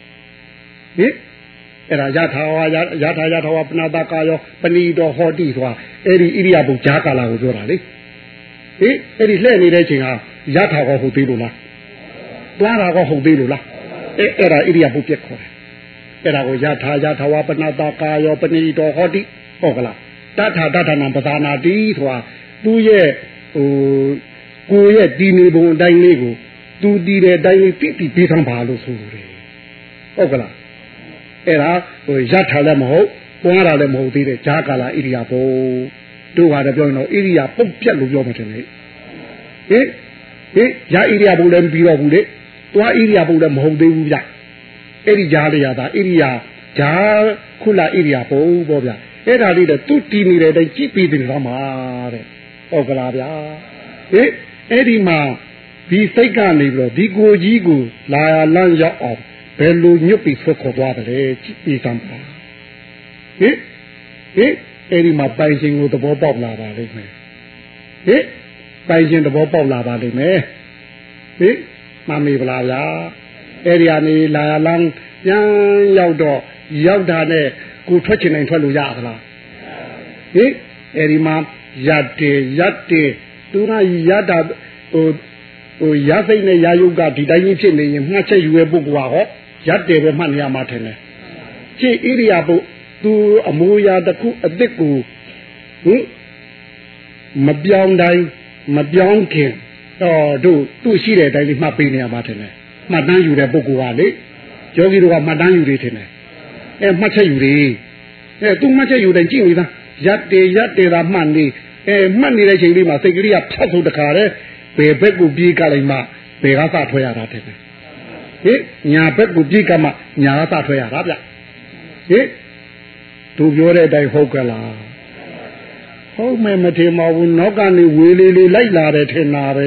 အဲ့ဒါယထာဝပနာတကာယောပဏိတော်ဟောတိဆိုတာအဲ့ဒီဣရိယာပုဂျာကာလာကိုပြောတာလေအဲ့ဒီလှဲ့နေတဲ့ချိန်ဟာယထာကောဟုတ်သေးလို့လားတွားတာကောဟုတ်သေးလို့လားအဲ့ဒါဣရိယာပုပြက်ခေါ်တယ်အဲ့ဒါကိုယထာဝပနာတကာယောပဏိတော်ဟောတိဟုတ်ကလားတထနာပဒါနာတိဆိုတာသူ့ရဲ့ကိုရဲ့တည်နေပုံအတိုင်းလေးကိုသူတည်တဲ့အတိုင်းလေးပြည့်ပေးသမ်းပါလို့ဆိုတယ်ဟုတ်ကလားအဲ့ဒါရထားလည်းမဟုတ်ပွားတာလည်းမဟုတ်သေးတဲ့ဂျာကာလာဣရိယာပုတို့ဟာလည်းပြောရင်တော့ဣရိယာပုတ်ပြက်လို့ပြောမှတယ်လေရဣရိယာပုလည်းပြီးတော့ဘူးလေတွားဣရိယာပုလည်းမဟုတ်သေးဘူးဗျအဲ့ဒီဂျာလေးရတာဣရိယာဂျာခုလာဣရိယာပုပေါ့ဗျအဲ့ဒါလေးတဲ့သူတည်နေတဲ့အတိုင်းကြည့်ပြီးတယ်မှာတဲ့ဟုတ်ကလားဗျာအဲ့ဒီမှာဒီစိတ်ကနေပြီးတော့ဒီကိုကြီးကိုလာလန်းရောက်အောင်ဘယ်လိုညွတ်ပြီးဆွခေါ်သွားတယ်ကြည့်ပြီးသမ်းပါအဲ့ဒီမှာပိုင်ရှင်ကိုသဘောပေါက်လာပါလိမ့်မယ်ပိုင်ရှင်သဘောပေါက်လာပါလိမ့်မယ်မမေးပါလားဗျာအဲ့ဒီကနေလာလန်းပြန်ရောက်တော့ရောက်တာနဲ့ကိုထွက်ချင်နိုင်ထွက်လို့ရသလားအဲ့ဒီမှာရက်တယ်သူကရတာရစိတ်နဲ့ရယုတ်ကဒီတိုင်းကြီးဖြစ်နေရင်မှတ်ချက်ယူရဲ့ပုဂ္ဂိုလ်ကဟောရက်တယ်ပဲမှတ်နေရမှာထင်တယ်ကြည့်ဣရိယာပုသူအမူအရာတစ်ခုအစ်စ်ကိုမပြောင်းတိုင်းမပြောင်းခင်တို့သူ့ရှိတဲ့အတိုင်းလေးမှတ်ပေးနေရမှာထင်တယ်မှတ်တမ်းယူတဲ့ပုဂ္ဂိုလ်ကလေယောဂီတို့ကမှတ်တမ်းယူနေထင်တယ်မှတ်ချက်ယူနေသူမှတ်ချက်ယူတိုင်းကြည့်နေသားရက်တယ်တာမှတ်နေမှတ်နေတဲ့ချိန်လေးမှာစိတ်ကလေးကဖြတ်ထုတ်တခါတည်းဘယ်ဘက်ကိုပြေးကြလိုက်မှဘယ်ကစထွက်ရတာတဲ့ညာဘက်ကိုပြေးကမှညာကစထွက်ရတာဗျသူပြောတဲ့အတိုင်းဟုတ်ကလားဟုတ်မယ်မထင်ပါဘူးနောက်ကနေဝေးလေးလိုက်လာတယ်ထင်တာပဲ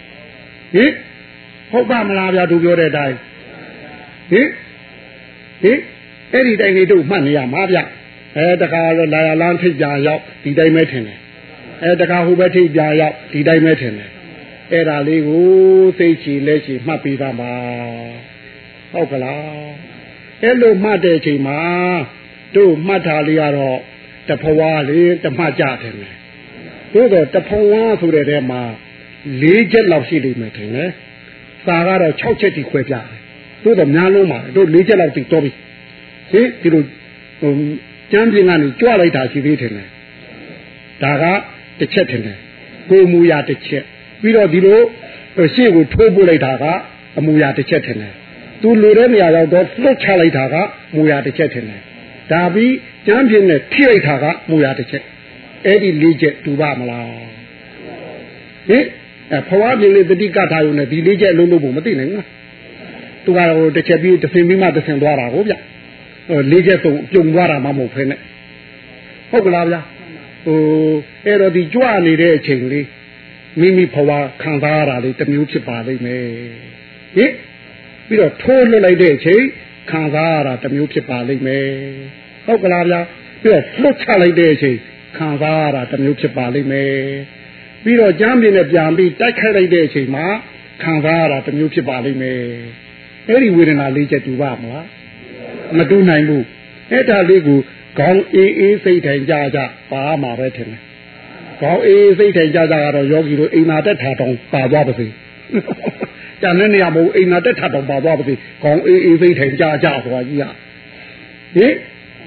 ဟုတ်ပါမလားဗျာသူပြောတဲ့အတိုင်းအဲ့ဒီတိုင်းလေးတို့မှတ်နေရမှာဗျတခါတော့လာရလန်းထိပ်ကြရောက်ဒီတိုင်းပဲထင်တယ်တခါဟိုဘက်ထိပ်ကြရောက်ဒီတိုင်းပဲထင်တယ်အဲ့ဒါလေးကိုသိချီလက်ချီမှတ်ပြီးသားပါဟုတ်ကလားအဲ့လိုမှတ်တဲ့ချိန်မှာတို့မှတ်တာလေးကတော့တဖွာလေးတမှတ်ကြတယ်တို့တော့တဖွာဆိုတဲ့ထဲမှာ4ချက်လောက်ရှိလိမ့်မယ်ထင်တယ်စာကတော့6ချက်တိခွဲပြတယ်တို့တော့များလုံးပါတို့4ချက်လောက်တိတော့ပြီဒီလိုကျမ်းပြင်ကနေကြွလိုက်တာရှိသေးတယ်ဒါကတစ်ချက်ထင်တယ်ကိုမူရာတစ်ချက်ပြီးတော့ဒီလိုရှေ့ကိုထိုးပို့လိုက်တာကအမူအရာတစ်ချက်ထင်တယ်သူလိုတဲ့နေရာရောက်တော့လွတ်ချလိုက်တာကမူအရာတစ်ချက်ထင်တယ်ဒါပြီးကျမ်းပြင်နဲ့ထိလိုက်တာကမူအရာတစ်ချက်အဲ့ဒီ၄ချက်တူပါမလားဘဝပြင်လေးတတိကထားရုံနဲ့ဒီ၄ချက်လုံးလို့မသိနိုင်ဘူးသူကတော့တစ်ချက်ပြီးတစ်ဆင်ပြီးမှတစ်ဆင်သွားတာကိုဗျ၄ချက်သုံးပြုံသွားတာမှမဟုတ်ဖ ೇನೆ ဟုတ်ကလားဗျအဲ့တော့ဒီကြွနေတဲ့အချိန်လေးမိမိဘဝခံစားရတာလေးတစ်မျိုးဖြစ်ပါလိမ့်မယ်ပြီးတော့ထိုးလွတ်လိုက်တဲ့အချိန်ခံစားရတာတစ်မျိုးဖြစ်ပါလိမ့်မယ်ဟုတ်ကလားဗျပြီးတော့လွတ်ချလိုက်တဲ့အချိန်ခံစားရတာတစ်မျိုးဖြစ်ပါလိမ့်မယ်ပြီးတော့ကြမ်းပြင်းနဲ့ပြန်ပြီးတိုက်ခိုက်လိုက်တဲ့အချိန်မှာခံစားရတာတစ်မျိုးဖြစ်ပါလိမ့်မယ်အဲ့ဒီဝေဒနာ၄ချက်တူပါမလားမတူနိုင်ဘူးအဲ့ဒါလေးကိုခေါင်းအေးအေးစိတ်ထိုင်ကြကြပါမှာပဲထင်တယ်ခေါင်းအေးစိတ်ထိုင်ကြကြကတော့ယောဂီတို့အိမ်နာတက်ထာတောင်ပါသွားပါစေကျန်တဲ့နေရာမဟုတ်အိမ်နာတက်ထာတောင်ပါသွားပါစေခေါင်းအေးအေးစိတ်ထိုင်ကြကြဆိုတာကြီးอ่ะဟင်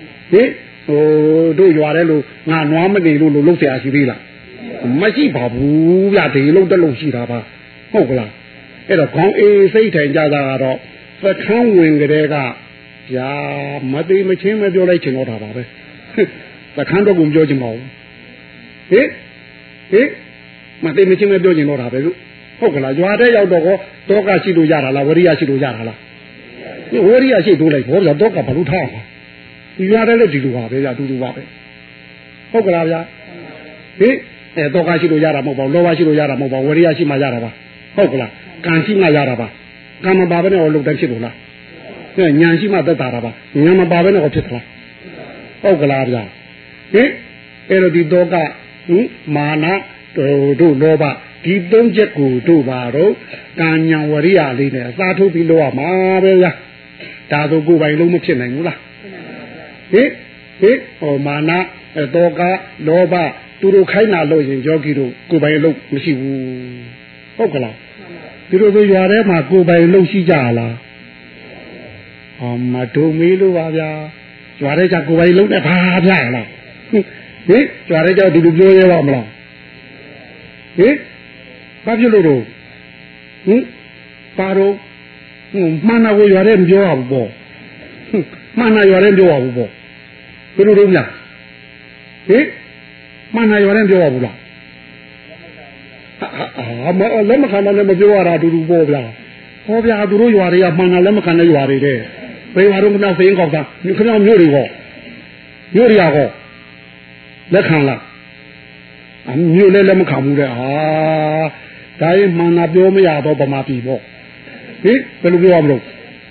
တို့ရွာတဲ့လို့ငါနွားမနေလို့လှုပ်เสียရှိသေးလားမရှိပါဘူးဗျဒီလုံးတက်လို့ရှိတာပါဟုတ်ကလားအဲ့တော့ခေါင်းအေးစိတ်ထိုင်ကြကြကတော့သခန်းဝင်ကလေးကဗျာမသိမချင်းမပြောလိုက်ချင်တော့တာပါပဲသခန်းတော့ကိုပြောချင်ပါဘူးမသိမချင်းမပြောချင်တော့တာပဲလို့ဟုတ်ကလားရွာတဲ့ရောက်တော့တော့ကရှိလို့ရတာလားဝရိယရှိလို့ရတာလားဝရိယရှိတိုးလိုက်ဘောဗျာတော့ကဘာလို့ထားမှာဒီရွာတဲ့လည်းဒီလိုပါပဲဗျာတူတူပါပဲဟုတ်ကလားဗျာတော့ကရှိလို့ရတာမဟုတ်ပါဘူးလောဘရှိလို့ရတာမဟုတ်ပါဘူးဝရိယရှိမှရတာပါဟုတ်ကလားကံရှိမှရတာပါကံမပါဘဲနဲ့လုံတန်းဖြစ်လို့လားညာရှိမှသက်တာပါညာမပါဘဲနဲ့ဖြစ်သလားဟုတ်ကလားဗျာအဲ့တော့ဒီတော့ကမာနတို့လောဘဒီ၃ချက်ကိုတို့ပါတော့ကံညာဝရိယလေးနဲ့အသာထုတ်ပြီးလို့ရမှာပဲဗျာဒါဆိုကိုယ်ပိုင်လုံးမဖြစ်နိုင်ဘူးလားမာနတော့ကလောဘသူတို့ခိုင်းတာလို့ရင်ယောဂီတို့ကိုယ်ပိုင်လုံးမရှိဘူးဟုတ်ကလားဒီလိုဆိုရွာထဲမှာကိုယ်ပိုင်လုံးရှိကြလားမတို့မေးလို့ပါဗျာရွာထဲကျကိုယ်ပိုင်လုံးနဲ့ဘာဗျာလားရွာထဲကျဒီလိုပြောရပါမလားဘာဖြစ်လို့တော့ပါတော့မှန်တာကိုရွာထဲမပြောရဘူးပေါ့မှန်တာရွာထဲမပြောရဘူးပေါ့ဘယ်လိုလုပ်ညာမှန်တာရွာထဲမပြောရဘူးလားလက်မခံတော့လည်းမပြောရတာအတူတူပေါ့ဗျာဟောဗျာသူတို့ရွာတွေကမှန်တာလက်မခံတဲ့ရွာတွေတဲ့ဘယ်ရွာတော့ခဏစိန်ကောက်တာခဏမြို့တွေဟောမြို့တွေကဟောလက်ခံလားမြို့လည်းလက်မခံဘူးတဲ့ဒါရင်မှန်တာပြောမရတော့ဗမာပြည်ပေါ့ဘယ်လိုပြောရမလို့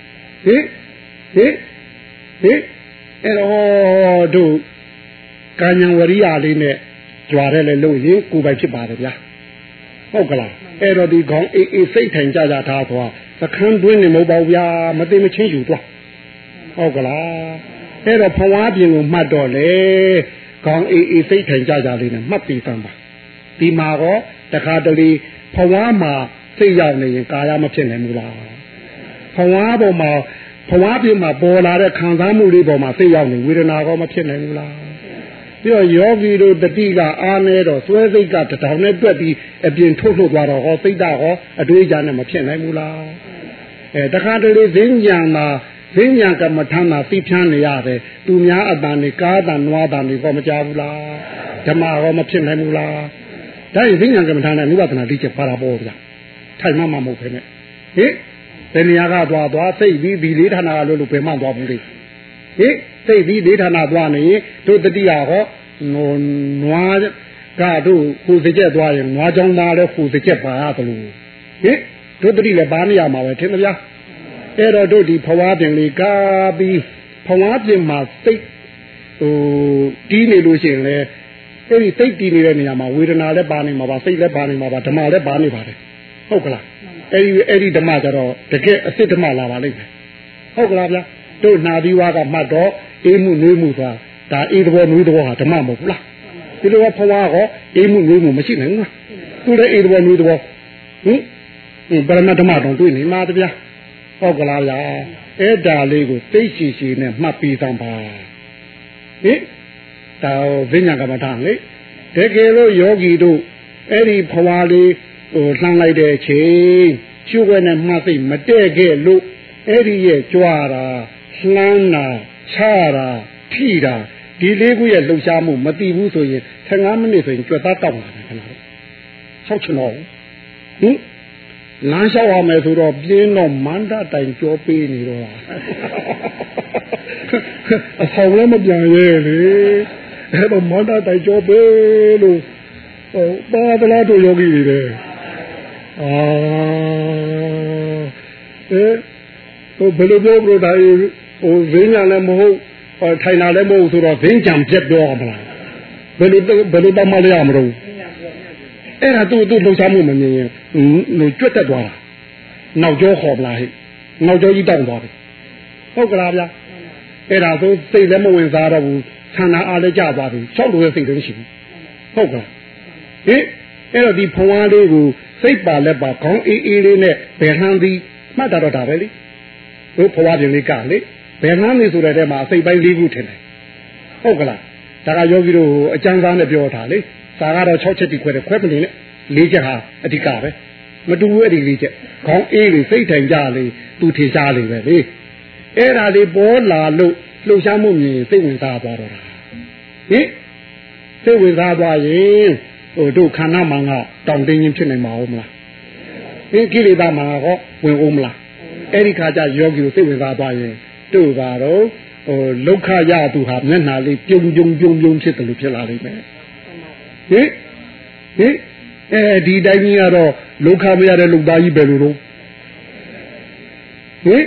အဲ့တော့တို့ကံဉာဏ်ဝရိယလေးနဲ့ကြွားတယ်လေလို့ရင်ကိုယ်ပိုင်ဖြစ်ပါတယ်ဗျာဟုတ်ကလားအဲ့တော့ဒီခေါင်းအေးစိတ်ထိုင်ကြကြထားသွားသခန်းတွင်းနေမဟုတ်ပါဘူးဗျာမသိမချင်းယူသွားဟုတ်ကလားအဲ့တော့ဘဝပြင်ကိုမှတ်တော့လေခေါင်းအေးစိတ်ထိုင်ကြကြလေးနဲ့မှတ်ပြီးသမ်းပါဒီမှာတော့တခါတလေဘဝမှာစိတ်ရောက်နေရင်ကာယမဖြစ်နိုင်ဘူးလားဘဝပေါ်မှာဘဝပြင်မှာပေါ်လာတဲ့ခံစားမှုလေးပေါ်မှာစိတ်ရောက်နေဝေဒနာကောမဖြစ်နိုင်ဘူးလားပြီးတော့ယောဂီတို့တတိကအားနေတော့သွဲစိတ်ကတထောင်နဲ့တွက်ပြီးအပြင်ထုတ်လို့သွားတော့ဟောစိတ်ဓာတ်ဟောအတွေးကြနဲ့မဖြစ်နိုင်ဘူးလားတခါတလေဈဉ္ညာမှာဈဉ္ညာကမ္မထာမှာသိဖြန်းနေရတယ်သူများအတန်နေကားတန်နွားတန်နေကောမကြဘူးလားဓမ္မကောမဖြစ်နိုင်ဘူးလားဒါရင်ဈဉ္ညာကမ္မထာနဲ့ဝိပဿနာတိကျပါတာပေါ့ဗျာထိုင်မှမဟုတ်ဖ ೇನೆ ဘယ်နေရာကသွားစိတ်ပြီးဒီလေးဌာနကလို့ဘယ်မှသွားဘူးလေစိတ်ပြီးလေးဌာနသွားနေတို့တတိယဟောနွားကတို့ဟိုစကြက်သွားရင်နွားချောင်းသားလည်းဟိုစကြက်ပါသလိုတို့တတိလည်းပါနေရမှာပဲထင်မလားအဲ့တော့တို့ဒီဘဝပြင်လေးကားပြီးဘဝပြင်မှာစိတ်တီးနေလို့ရှိရင်လေအဲ့ဒီစိတ်တီးနေတဲ့နေရာမှာဝေဒနာလည်းပါနေမှာပါစိတ်လည်းပါနေမှာပါဓမ္မလည်းပါနေပါတယ်ဟုတ်ကလားအဲ့ဒီဓမ္မကျတော့တကယ်အစစ်ဓမ္မလာပါလိမ့်မယ်ဟုတ်ကလားဗျာတို့နာသီဝါကမှတ်တော့အေးမှုနှွေးမှုသွားဒါအေးသဘောနှွေးသဘောဟာဓမ္မမဟုတ်ဘူးလားဒီလိုဘဝကောအေးမှုနှွေးမှုမရှိနိုင်ဘူးလားသူလည်းအေးသဘောနှွေးသဘောပရမဓမ္မတော့တွေ့နေမှာတဗျာဟုတ်ကလားဗျာအဲ့ဒါလေးကိုသိရှိနဲ့မှတ်ပြီးသံပါဟင်ဒါဝိညာဉ်ကမ္မထာလေတကယ်လို့ယောဂီတို့အဲ့ဒီဘဝလေးဟိုလှမ်းလိုက်တဲ့အချိန်ရှုွက်နဲ့မှတ်သိမတဲ့ခဲ့လို့အဲ့ဒီရဲ့ကြွားတာလှမ်းတာချတာထိတာဒီလေးခုရဲ့လှုပ်ရှားမှုမသိဘူးဆိုရင်15မိနစ်ဆိုရင်ကြွက်သားတောက်လာတယ်ခဏလေးဆောက်ချင်တော့ဟင်လမ်းလျှောက်ရမယ်ဆိုတော့ပြင်းတော့မန္တတိုင်ကြောပေးနေတော့အဆောင်လည်းမပြန်ရဲလေအဲ့တော့မန္တတိုင်ကြောပေးလို့ဟိုပါဒလာတို့ယောဂီတွေလေဟိုဘယ်လိုပြောလို့ဒါဟိုဈဉ္ညာလည်းမဟုတ်ထိုင်တာလည်းမဟုတ်ဆိုတော့ဈဉ္ကြံပြတ်ပြောမလားဘယ်လိုတောင်းမလဲရမလို့အဲ့ဒါသူ့လှုပ်ရှားမှုမမြင်ရင်ကြွက်တက်သွားတာနောက်ကျောခေါ်မလားဟဲ့နောက်ကျောကြီးတောင်းသွားတယ်ဟုတ်ကလားဗျာအဲ့ဒါဆိုစိတ်လည်းမဝင်စားတော့ဘူးဆန္ဒအားလည်းကြသွားပြီ၆လို့ရဲ့စိတ်လည်းရှိဘူးဟုတ်ကလားဟင်အဲ့တော့ဒီဖဝါးလေးကိုစိတ်ပါလက်ပါခေါင်းအေးအေးလေးနဲ့ဘယ်နှမ်းသည်မှတ်တာတော့ဒါပဲလေဟိုဖဝါးပြင်လေးကလေဘယ်နှမ်းလေးဆိုတဲ့ထဲမှာစိတ်ပိုင်း၄ခုထင်တယ်ဟုတ်ကလားဒါကယောဂီတို့အကျဉ်းစားနဲ့ပြောတာလေစာကတော့6ချက်တိခွဲတယ်ခွဲပလင်နဲ့၄ချက်ဟာအဓိကပဲမတူဘူးအဲ့ဒီ၄ချက်ခေါင်းအေးလေးစိတ်ထိုင်ကြလေသူထင်ရှားလေပဲလေအဲ့ဒါလေးပေါ်လာလို့လှုပ်ရှားမှုမြင်စိတ်ဝင်စားသွားတော့တာဟင်စိတ်ဝင်စားသွားရင်ဟိုတို့ခန္ဓာမှန်ကတောင်တင်းချင်းဖြစ်နိုင်မှာဟုတ်မလားဟင်ကိလေသာမှန်ကဝင်အောင်မလားအဲ့ဒီခါကျယောဂီကိုစိတ်ဝင်စားသွားရင်တို့ကတော့ဟိုလုခရသူဟာမျက်နှာလေးပြုံဖြစ်တယ်လို့ဖြစ်လာလိမ့်မယ်ဟင်ဒီတိုင်းကြီးကတော့လုခမရတဲ့လူသားကြီးပဲလို့တော့ဟင်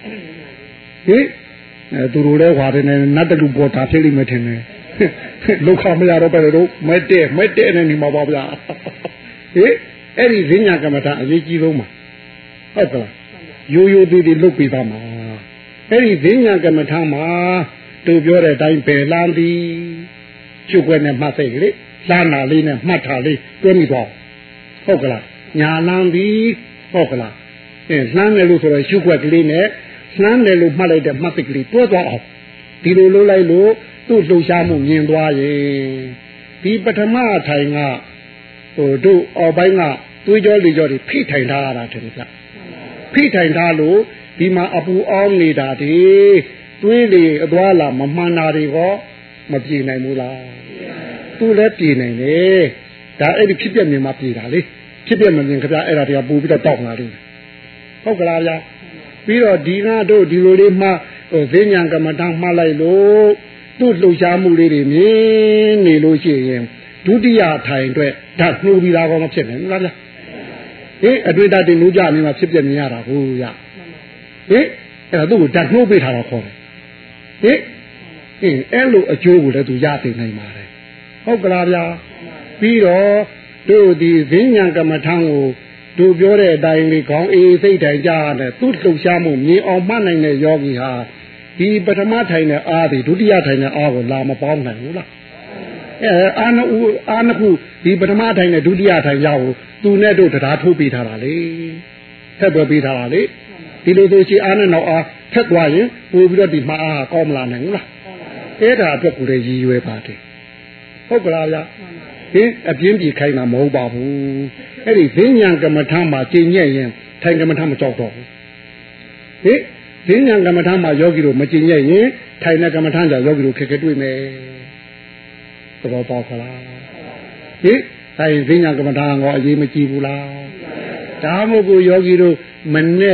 သူတို့လည်းဟွာတယ်နဲ့နတ်တလူပေါ်တာဖြစ်လိမ့်မယ်ထင်တယ်လုခမရတော့ပဲလို့မဲတဲ့နဲ့နေမှာပါဗျာဟင်အဲ့ဒီဈဉ္ညာကမ္မထာအရေးကြီးဆုံးမှာဟုတ်ကလားရိုးသေးသေးလုတ်ပြီးသားမှာအဲ့ဒီဈဉ္ညာကမ္မထာမှာသူပြောတဲ့အတိုင်းပဲလမ်းသည်ချုပ်ွက်နဲ့မှတ်စိတ်ကလေးလှမ်းတာလေးနဲ့မှတ်တာလေးတွဲမိသွားဟုတ်ကလားညာလမ်းသည်ဟုတ်ကလားလှမ်းတယ်လို့ဆိုတော့ရှုွက်ကလေးနဲ့လှမ်းတယ်လို့မှတ်လိုက်တဲ့မှတ်စိတ်ကလေးတွဲသွားအောင်ဒီလိုလုပ်လိုက်လို့သူ့လှုပ်ရှားမှုမြင်သွားရင်ဒီပထမထိုင်ကဟိုတို့အော်ပိုင်းကသွေးကြောလေကြောတွေဖိထိုင်ထားရတာတယ်ဗျဖိထိုင်ထားလို့ဒီမှာအပူအောင်းနေတာဒီသွေးလေအသွားလာမမှန်တာတွေကောမပြေနိုင်ဘူးလားသူလည်းပြေနိုင်တယ်ဒါအဲ့ဒီဖြစ်ပြမြင်မှပြေတာလေဖြစ်ပြမမြင်ကြအဲ့ဒါတွေကပို့ပြီးတော့တောက်လာတယ်ဟုတ်ကလားဗျာပြီးတော့ဒီကတို့ဒီလိုလေးမှဈဉ္ညာကမ္မထာမှားလိုက်လို့သူ့လှုပ်ရှားမှုလေးတွေမြင်နေလို့ရှိရင်ဒုတိယထိုင်အတွက်ဓာတ်နှိုးပြီးသားကောမဖြစ်နိုင်ဘူးလားဗျာအတွေ့အကြုံနှိုးကြနေမှဖြစ်ပြမြင်ရတာဟုတ်ရအဲ့ဒါသူ့ကိုဓာတ်နှိုးပေးထားတာခေါ်တယ်အဲ့လိုအကျိုးကိုလည်းသူရသိနိုင်ပါတယ်ဟုတ်ကလားဗျာပြီးတော့တို့ဒီဈဉ္ညာကမ္မထာကိုတို့ပြောတဲ့အတိုင်းလေးခေါင်းအေးစိတ်ထိုင်ကြရတယ်သူ့လှုပ်ရှားမှုမြင်အောင်မှတ်နိုင်တဲ့ယောဂီဟာဒီပထမထိုင်တဲ့အားဒီဒုတိယထိုင်တဲ့အားကိုလာမပေါင်းနိုင်ဘူးလားအာနခုဒီပထမထိုင်တဲ့ဒုတိယထိုင်ရကိုသူနဲ့တို့တရားထိုးပေးထားတာလေထက်သွဲပေးထားတာလေဒီလိုဆိုရှိအာနဲ့နောက်အားထက်သွားရင်ပို့ပြီးတော့ဒီမှာအားကောင်းမလာနိုင်ဘူးလားအဲ့ဒါအတွက်ကိုလည်းရည်ရွယ်ပါတယ်ဟုတ်ကလားဗျာအပြင်းပြေခိုင်းတာမဟုတ်ပါဘူးအဲ့ဒီဈဉ္ညာကမ္မထာမှာကျင့်ညက်ရင်ထိုင်ကမ္မထာမကြောက်တော့ဘူးဈဉ္ညာကမ္မထာမှာယောဂီတို့မကျင့်ညက်ရင်ထိုင်တဲ့ကမ္မထာကြောင့်ယောဂီတို့ခက်ခဲတွေ့မယ်သဘောပေါက်ခလားထိုင်ဈဉ္ညာကမ္မထာကောအရေးမကြီးဘူးလားဒါမှမဟုတ်ယောဂီတို့မနဲ့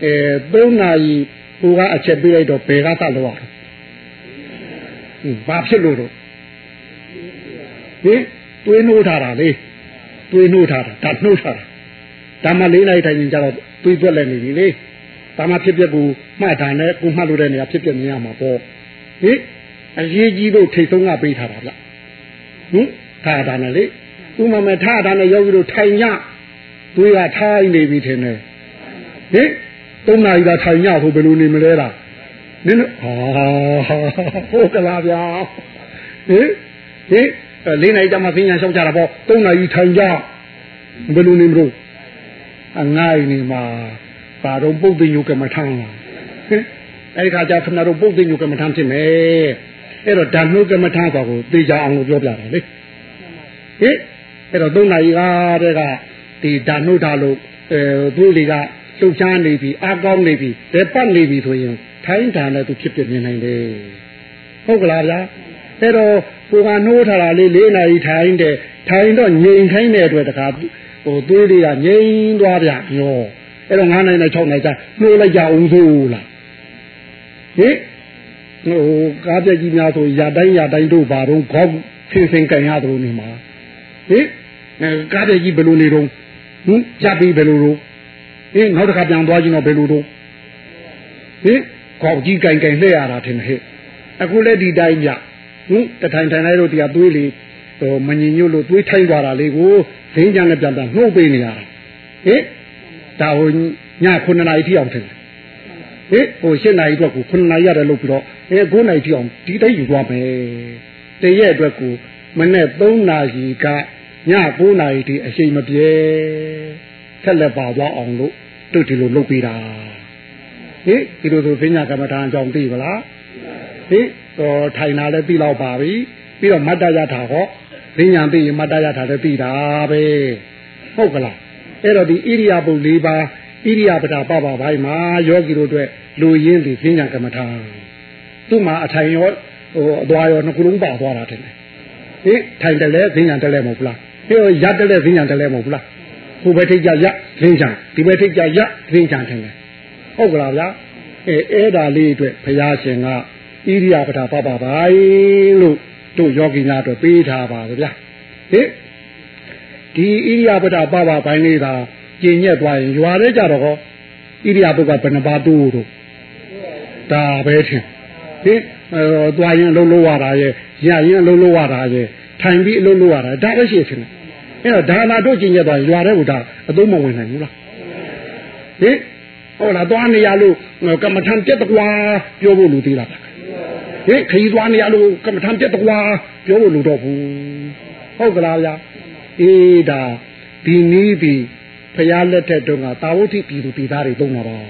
3နာရီကိုကအချက်ပေးလိုက်တော့ဘယ်ကသလို့ရဘာဖြစ်လို့တော့တွေးနှိုးထားတာလေတွေးနှိုးထားတာဒါနှိုးထားတာဒါမှ4နိုင်ထိုင်ရင်ကြတော့တွေးသွက်လည်းနေပြီလေဒါမှဖြစ်ပျက်ကိုမှတ်တာနဲ့ကိုမှတ်လို့တဲ့နေရာဖြစ်ပျက်မြင်ရမှာပေါ့အရေးကြီးလို့ထိတ်ဆုံးကပေးထားတာဗျထားတာနဲ့လေဥမာမဲ့ထားတာနဲ့ယောဂီတို့ထိုင်ညတွေးကထိုင်နေပြီထင်တယ်3နာရီကထိုင်ညဆိုဘယ်လိုနေမလဲလားနင်းဟုတ်ကလားဗျာ4နာရီတည်းမှဈဉ္ညာလျှောက်ကြတာပေါ့3နာရီထိုင်ကြဘယ်လိုနေမလို့ငိုင်းနေမှာပါတော့ပုတ်သိညုကမထမ်းလားအဲ့ဒီခါကျခဏတော့ပုတ်သိညုကမထမ်းဖြစ်မယ်အဲ့တော့ဓာတ်နှုတ်ကမထမ်းပါကိုသိကြအောင်လို့ပြောပြတာလေဟင်အဲ့တော့3 နာရီကတည်းကဒီဓာတ်နှုတ်ထားလို့သူ့တွေကလှုပ်ရှားနေပြီအားကောင်းနေပြီဘယ်ပတ်နေပြီဆိုရင်ထိုင်းဓာတ်နဲ့သူဖြစ်ပြနေနိုင်တယ်ဟုတ်ကလားဗျာအဲ့တော့ကိုကနှိုးထားတာလေး4 နာရီထိုင်းတော့ငြိမ်ခိုင်းတဲ့အတွက်တခါသွေးတွေကငြိမ်သွားဗျညောအဲ့တော့9 နာရီနဲ့6 နာရီကျနှိုးလိုက်ကြအောင်ဆိုလားဟင်ကားပြကြီးများဆိုရတိုင်းတို့ဘာတော့ခေါက်ဆင်းကန်ရသလိုနေမှာဟင်ကားပြကြီးဘယ်လိုနေတော့ကြပြီးဘယ်လိုတော့နောက်တစ်ခါပြန်သွားကြည့်တော့ဘယ်လိုတော့ခေါက်ကြီးကန်လှည့်ရတာထင်တယ်ဟဲ့အခုလည်းဒီတိုင်းကြတထိုင်လိုက်လို့တရားသွေးလေမငြိမ်ညွတ်လို့သွေးထိုင်းသွားတာလေးကိုဒင်းကြံနဲ့ပြန်နှုတ်ပေးနေရတာဒါဟိုည9 နာရီထိအောင်ထင်တယ်ဟို7 နာရီအတွက်ကို9 နာရီရတယ်လို့ပြီးတော့9 နာရီထိအောင်ဒီတိုင်းယူသွားမယ်တရက်အတွက်ကိုမနေ့3 နာရီကည9 နာရီထိအချိန်မပြေဆက်လက်ပါသွားအောင်လို့တို့ဒီလိုလုပ်ပေးတာဒီလိုဆိုပညာကမ္မထာအကြောင်းသိပါလားထိုင်တာလည်းသိတော့ပါပြီပြီးတော့မတ္တရထာဟောပညာသိရင်မတ္တရထာလည်းသိတာပဲဟုတ်ကလားအဲ့တော့ဒီဣရိယာပုတ်၄ပါးဣရိယာပဒပပပိုင်းမှာယောဂီတို့အတွက်လူရင်းဒီပညာကမ္မထာသူ့မှာအထိုင်ရောအသွားရောနှစ်ခုလုံးပါသွားတာတဲ့ထိုင်တယ်လဲပညာတယ်လဲမဟုတ်လားရက်တယ်လဲပညာတယ်လဲမဟုတ်လားဟိုဘက်ထိပ်ကြရက်ပညာဒီဘက်ထိပ်ကြရက်ပညာတယ်ဟုတ်ကလားဗျာအဲ့ဒါလေးအတွက်ဘုရားရှင်ကဣရိယာပဒပပပိုင်းလို့တို့ယောဂီများအတွက်ပေးထားပါဗျာဒီဣရိယာပဒပပပိုင်းလေးသာကျင့်ညက်သွားရင်ရွာတဲ့ကြတော့ဟောဣရိယာပုတ်ကဘယ်နှပါတိုးတို့ဒါပဲထင်သွားရင်အလုံးလို့ရတာရဲ့ရရင်အလုံးလို့ရတာရဲ့ထိုင်ပြီးအလုံးလို့ရတာဒါပဲရှိတယ်အဲ့တော့ဒါမှတို့ကျင့်ညက်သွားရင်ရွာတဲ့ဟိုဒါအသုံးမဝင်နိုင်ဘူးလားဟုတ်လားသွားနေရလို့ကမ္မထံပြက်တကွာပြောဖို့လူသေးလားခရီးသွားနေရလို့ကမ္မထံပြက်တကွာပြောဖို့လူတော့ဘူးဟုတ်ကလားဗျာဒါဒီနည်းပြီးဖရာလက်ထက်တုန်းကတာဝတိပြည်သူပြည်သားတွေသုံးတာပါ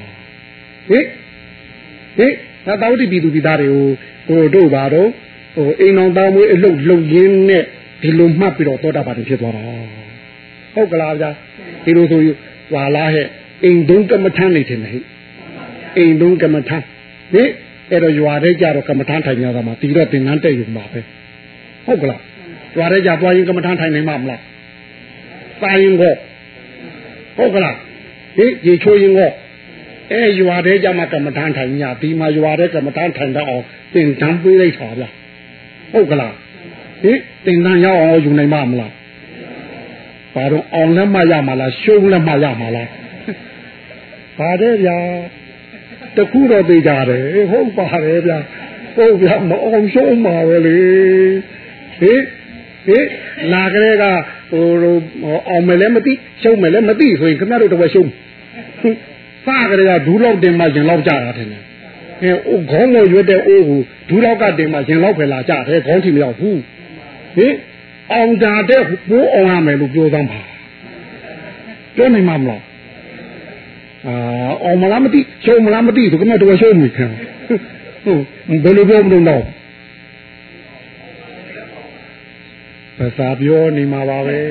ဒါတာဝတိပြည်သူပြည်သားတွေကိုတို့ပါတော့အိမ်တော်သားမွေးအလုတ်လုံရင်းနဲ့ဒီလိုမှတ်ပြီးတော့သောတာပန်ဖြစ်သွားတာဟုတ်ကလားဗျာဒီလိုဆိုဟာလားဟဲ့အိမ်တုံးကမ္မထမ်းနေတယ်ဟဲ့အိမ်တုံးကမ္မထမ်းအဲ့တော့ရွာထဲကြတော့ကမ္မထမ်းထိုင်ရတာမှာဒီတော့သင်္ကန်းတက်ယူမှာပဲဟုတ်ကလားရွာထဲကြသွားရင်ကမ္မထမ်းထိုင်နိုင်မှာမလားပါရင်ကိုဟုတ်ကလားရေချိုးရင်ကိုရွာထဲကြမှာကမ္မထမ်းထိုင်ညဒီမှာရွာထဲကမ္မထမ်းထိုင်တော့အောင်သင်္ကန်းပေးလိုက်ပါဗျာဟုတ်ကလားသင်္ကန်းရောက်အောင်ယူနိုင်မှာမလားဘာတော့အောင်လည်းမရမှာလားရှုံးလည်းမရမှာလားပါတယ်ဗျာတခုတော့သိကြတယ်ဟုတ်ပါတယ်ဗျာဟုတ်ဗျာမအောင်ရှုံးမှာပဲလေလာကြတဲ့ကအောင်မယ်လည်းမသိရှုံးမယ်လည်းမသိဆိုရင်ခင်ဗျားတို့တော့ရှုံးစားကြတဲ့ကဒူးလောက်တင်မှရင်လောက်ကြတာတယ်ခေါင်းကိုရွတ်တဲ့အိုးကိုဒူးလောက်ကတင်မှရင်လောက်ပဲလာကြတယ်ခေါင်းထိမရောက်ဘူးအောင်တာတဲ့ပိုးအောင်ရမယ်လို့ပြောသမ်းပါပြောနိုင်မှာမလားအောင်မလားမသိရှုံးမလားမသိဆိုခင်ဗျားတို့ရှုံးနေခင်ဘယ်လိုပြောမလို့တော့ภาษาပြောနေမှာပါပဲ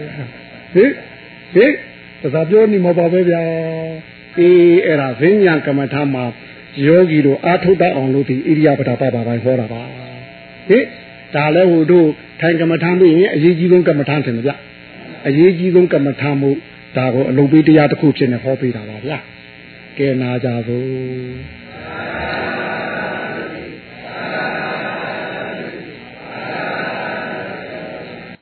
ภาษาပြောနေမှာပါပဲဗျာအဲ့ဒါဈဉ္ညာကမ္မထာမှာယောဂီတို့အာထုတအောင်လို့ဒီဣရိယာပဒပပပိုင်းဟောတာပါဒါလည်းဟိုတို့ထိုင်ကမ္မထာလို့ရင်အရေးကြီးဆုံးကမ္မထာတယ်ဗျအရေးကြီးဆုံးကမ္မထာမှုဒါကိုအလုံးပေးတရားတစ်ခုဖြစ်နေဟောပေးတာပါဗျာကဲနာကြစို့